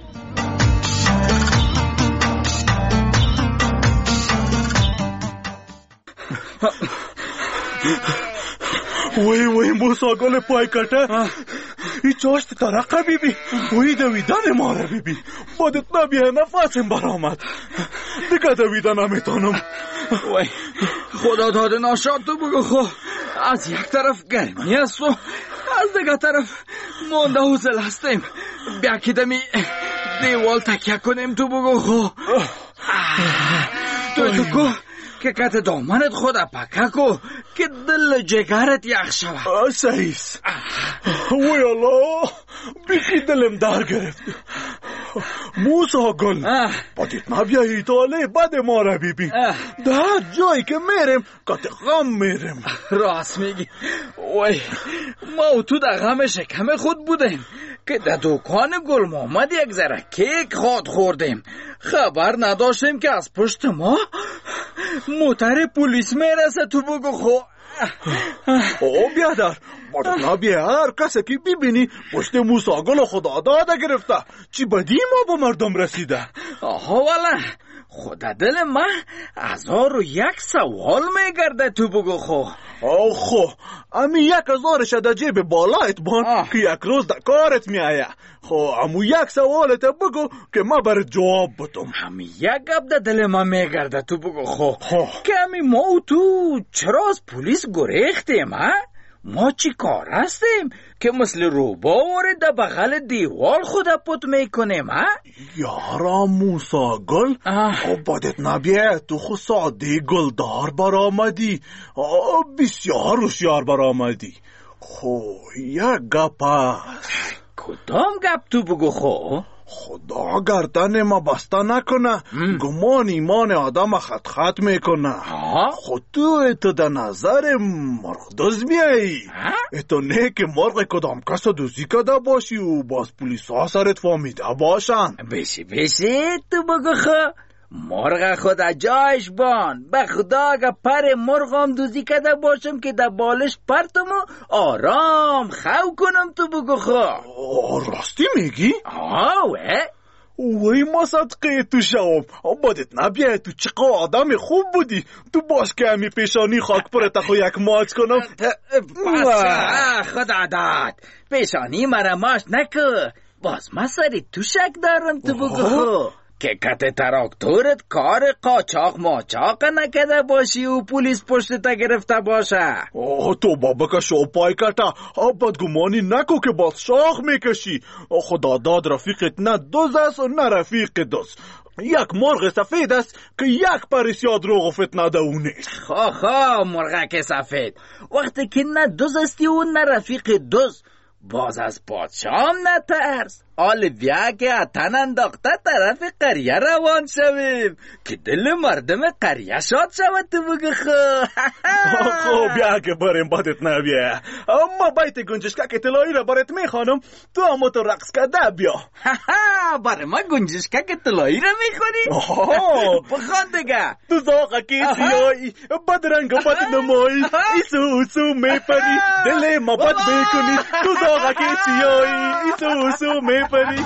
وای وای موساگل پای کته ای چاشت ترقه بی بی وای دویدن ماره بی بی بادت نبیه نفسم برآمد دیگه دویدن نمیتونم. وای خدا داده ناشاد تو بگو خو از یک طرف گرمی است و از دیگه طرف مانده حوصل هستیم. بیا که دمی دیوال تکیه کنیم تو بگو خو. تو تو کو که کت دامنت خدا پکه کو که دل جگرت یخ شود. سعیس وی الله بیخی دلم در گرفت. موسا گل بادیت نبیا ایتاله بد ما را بی بی در جایی که میرم کت غم میرم. راست میگی. وای ما و تو در غم شکم خود بودیم که در دکان گل محمد یک ذره کیک خود خوردیم. خبر نداشتیم که از پشت ما موتر پلیس میرسه تو بگو خو. او بیادر بادت نبیه هر کسی که ببینی پشت موسا گل خدا داده گرفته چی بدی ما با مردم رسیده. آها والا خدا دل من هزار و یک سوال میگرده تو بگو خو. آه خو امی یک هزارش در جیب بالایت بان که یک روز در کارت میایه. خو امو یک سوالت بگو که ما برات جواب بدم. امی یک گپ در دل من میگرده تو بگو خو که امی ما و تو چرا از پلیس گریختیم ها؟ ما چی کار هستیم که مثل روبا وارد در بغل دیوال خدا پت میکنیم ها؟ یارا موسا گل بادت نبیه تو خو ساده گلدار برآمدی. بسیار ہوشیار برآمدی. خو یک گپ است. کدام گپ تو بگو خو؟ خدا گردن ما بسته نکنه. گمان ایمان آدم خط خط میکنه. خود تو اتو در نظر مرغ دوز میایی. اتو نه که مرغ کدام کس دوزی کده باشی و باز پولیس ها سرت فامیده باشن. بشی بشی تو بگو خو مرغ خدا جایش بان. به خدا اگه پر مرغم دوزی کده باشم که در بالش پرتمو آرام خو کنم تو بگو خو. راستی میگی؟ آوه وی ما صدقه تو شوم. بادت نبیه تو چقا آدم خوب بودی. تو باش که همی پیشانی خاک پرت خو یک ماچ کنم. بس خدا داد پیشانی مرا ماش نکو. باز ما سری تو شک دارم تو بگو خو که کت تراکتورت کار قاچاق ماچاق نکده باشی و پولیس پشت تا گرفته باشه. آه تو بابا که شو پای کتا بدگمانی نکو که باز شاخ میکشی. خدا داد رفیقت نه دوز است و نه رفیق دوز. یک مرغ سفید است که یک پریس یاد رو غفت ندونه. خواه خواه مرغک سفید وقتی که نه دوز استی و نه رفیق دوز باز از پادشام نترس. آل بیا که اتن انداخته طرف قریه روان شویم که دل مردم قریه شاد شود. تو بگو خو خب بیا که بریم بادت نبیه. اما بیت گنجشکک طلایی را برات میخوانم، تو اما تو رقص کرده بیا. برای ما گنجشکک طلایی را میخونی؟ بخوان دیگه. تو زاقه که سیایی بدرنگ و بد نمایی، ایسو اوسو میپری دل ما بد میکنی. تو زاقه که سیایی ایسو اوسو میپری.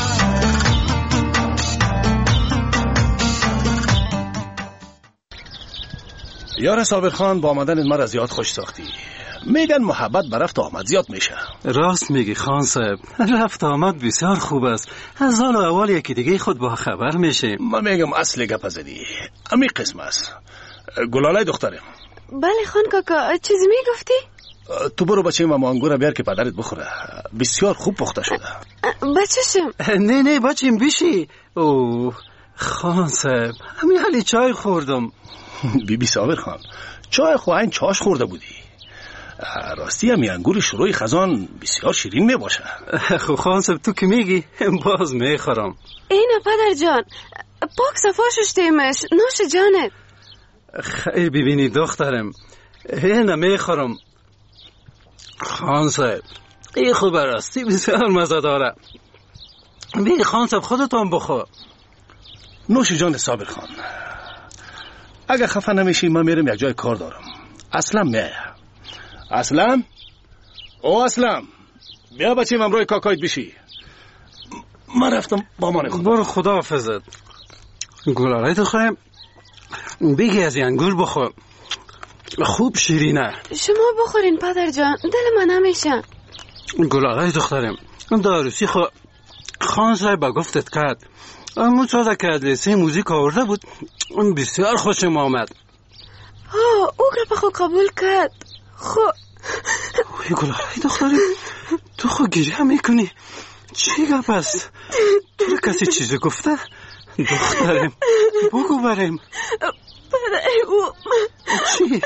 یار صابر خان، با آمدن مرا زیاد خوش ساختی. میگن محبت به رفت آمد زیاد میشه. راست میگی خان صاحب، رفت آمد بسیار خوب است. از حال و احوال یکی دیگه خود با خبر میشه. من میگم اصل گپ زدی امی قسم است. گلاله دخترم. بله خان کاکا، چیزی میگفتی؟ تو برو بچه ما انگور بیار که پدرت بخوره، بسیار خوب پخته شده. بچه‌شم. نه نه بچیم بیشی. اوه خان صاحب، همین حالی چای خوردم. بی بی صابر خان، چای خو این چاش خورده بودی. راستی همی انگور شروع خزان بسیار شیرین می باشه. خو خان صاحب تو که میگی باز میخورم. اینه پدر جان، پاک صفا ششتیمش، نوش جانت. خیلی ببینی دخترم، اینه میخورم. خان صاحب این خوب راستی بسیار مزه داره. بی خان صاحب خودتون بخو. نوش جان صابر خان. اگه خفه نمیشی من میرم یک جای کار دارم. اسلم میایه. اسلم او اسلم بیا بچیم امروی کاکایت بشی. من رفتم با مانه خود. برو خدا حافظت. گلاره دخواهیم بگی از این انگور بخور، خوب شیرینه. شما بخورین پدر جان، دل من نمیشه. گلاره دخترم داروسی خو خان صاحب گفتت کرد. اما چاده که ادلیسه موزیک آورده بود بسیار خوشم آمد. ها او گپ خو قبول کرد. خو اوی گلاره دخترم تو خو گریه میکنی؟ چی گپ است؟ تو رو کسی چیزی گفته؟ دخترم بگو بریم. برای او چی؟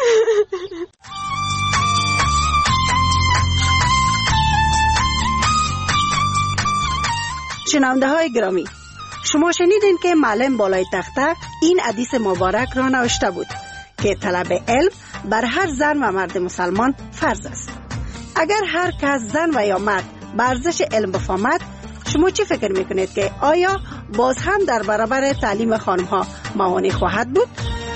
شنونده های گرامی، شما شنیدین که معلم بالای تخته این حدیث مبارک را نوشته بود که طلب علم بر هر زن و مرد مسلمان فرض است. اگر هر کس زن و یا مرد به ارزش علم بفهمد، شما چی فکر میکنید که آیا باز هم در برابر تعلیم خانم ها موانع خواهد بود؟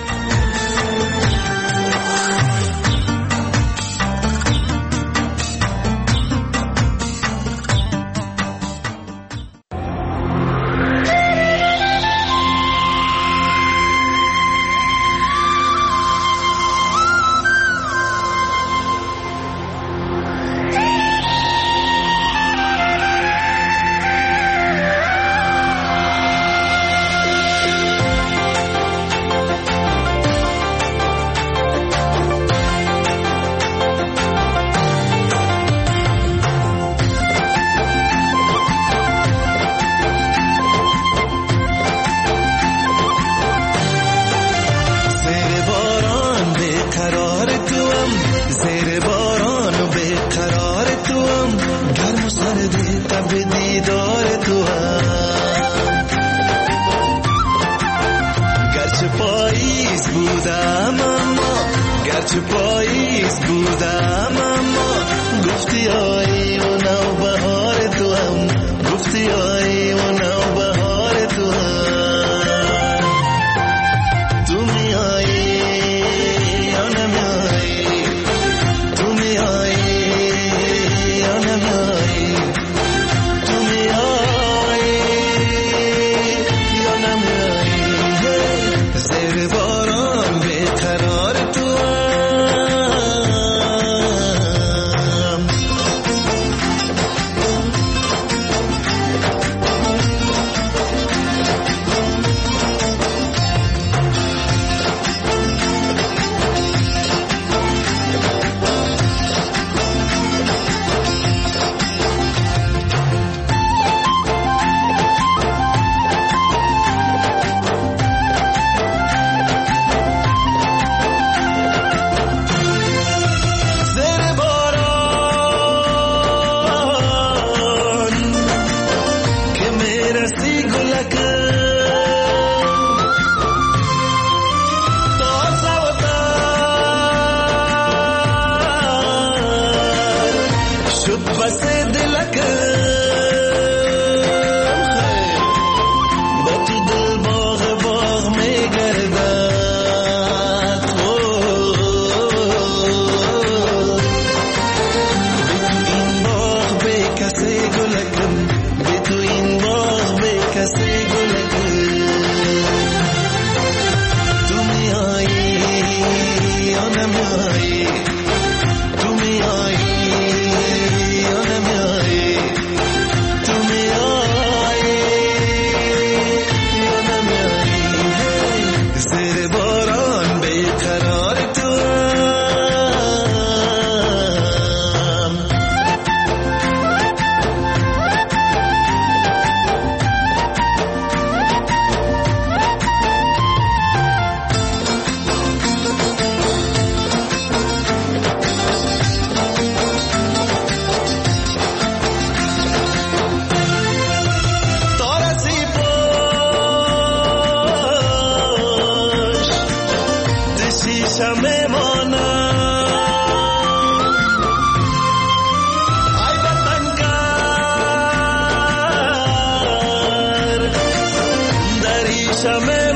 گرچه پاییز بودم اما گفتی آی و نو بهار تو هم، گفتی آی و نو بهار تو هم. تو میایی یا نمیایی، تو میایی یا نمیایی، تو میایی یا نمیایی. زیر باران بیقرار تو هم، همیشه میمانم. ای وطنکار در این شمه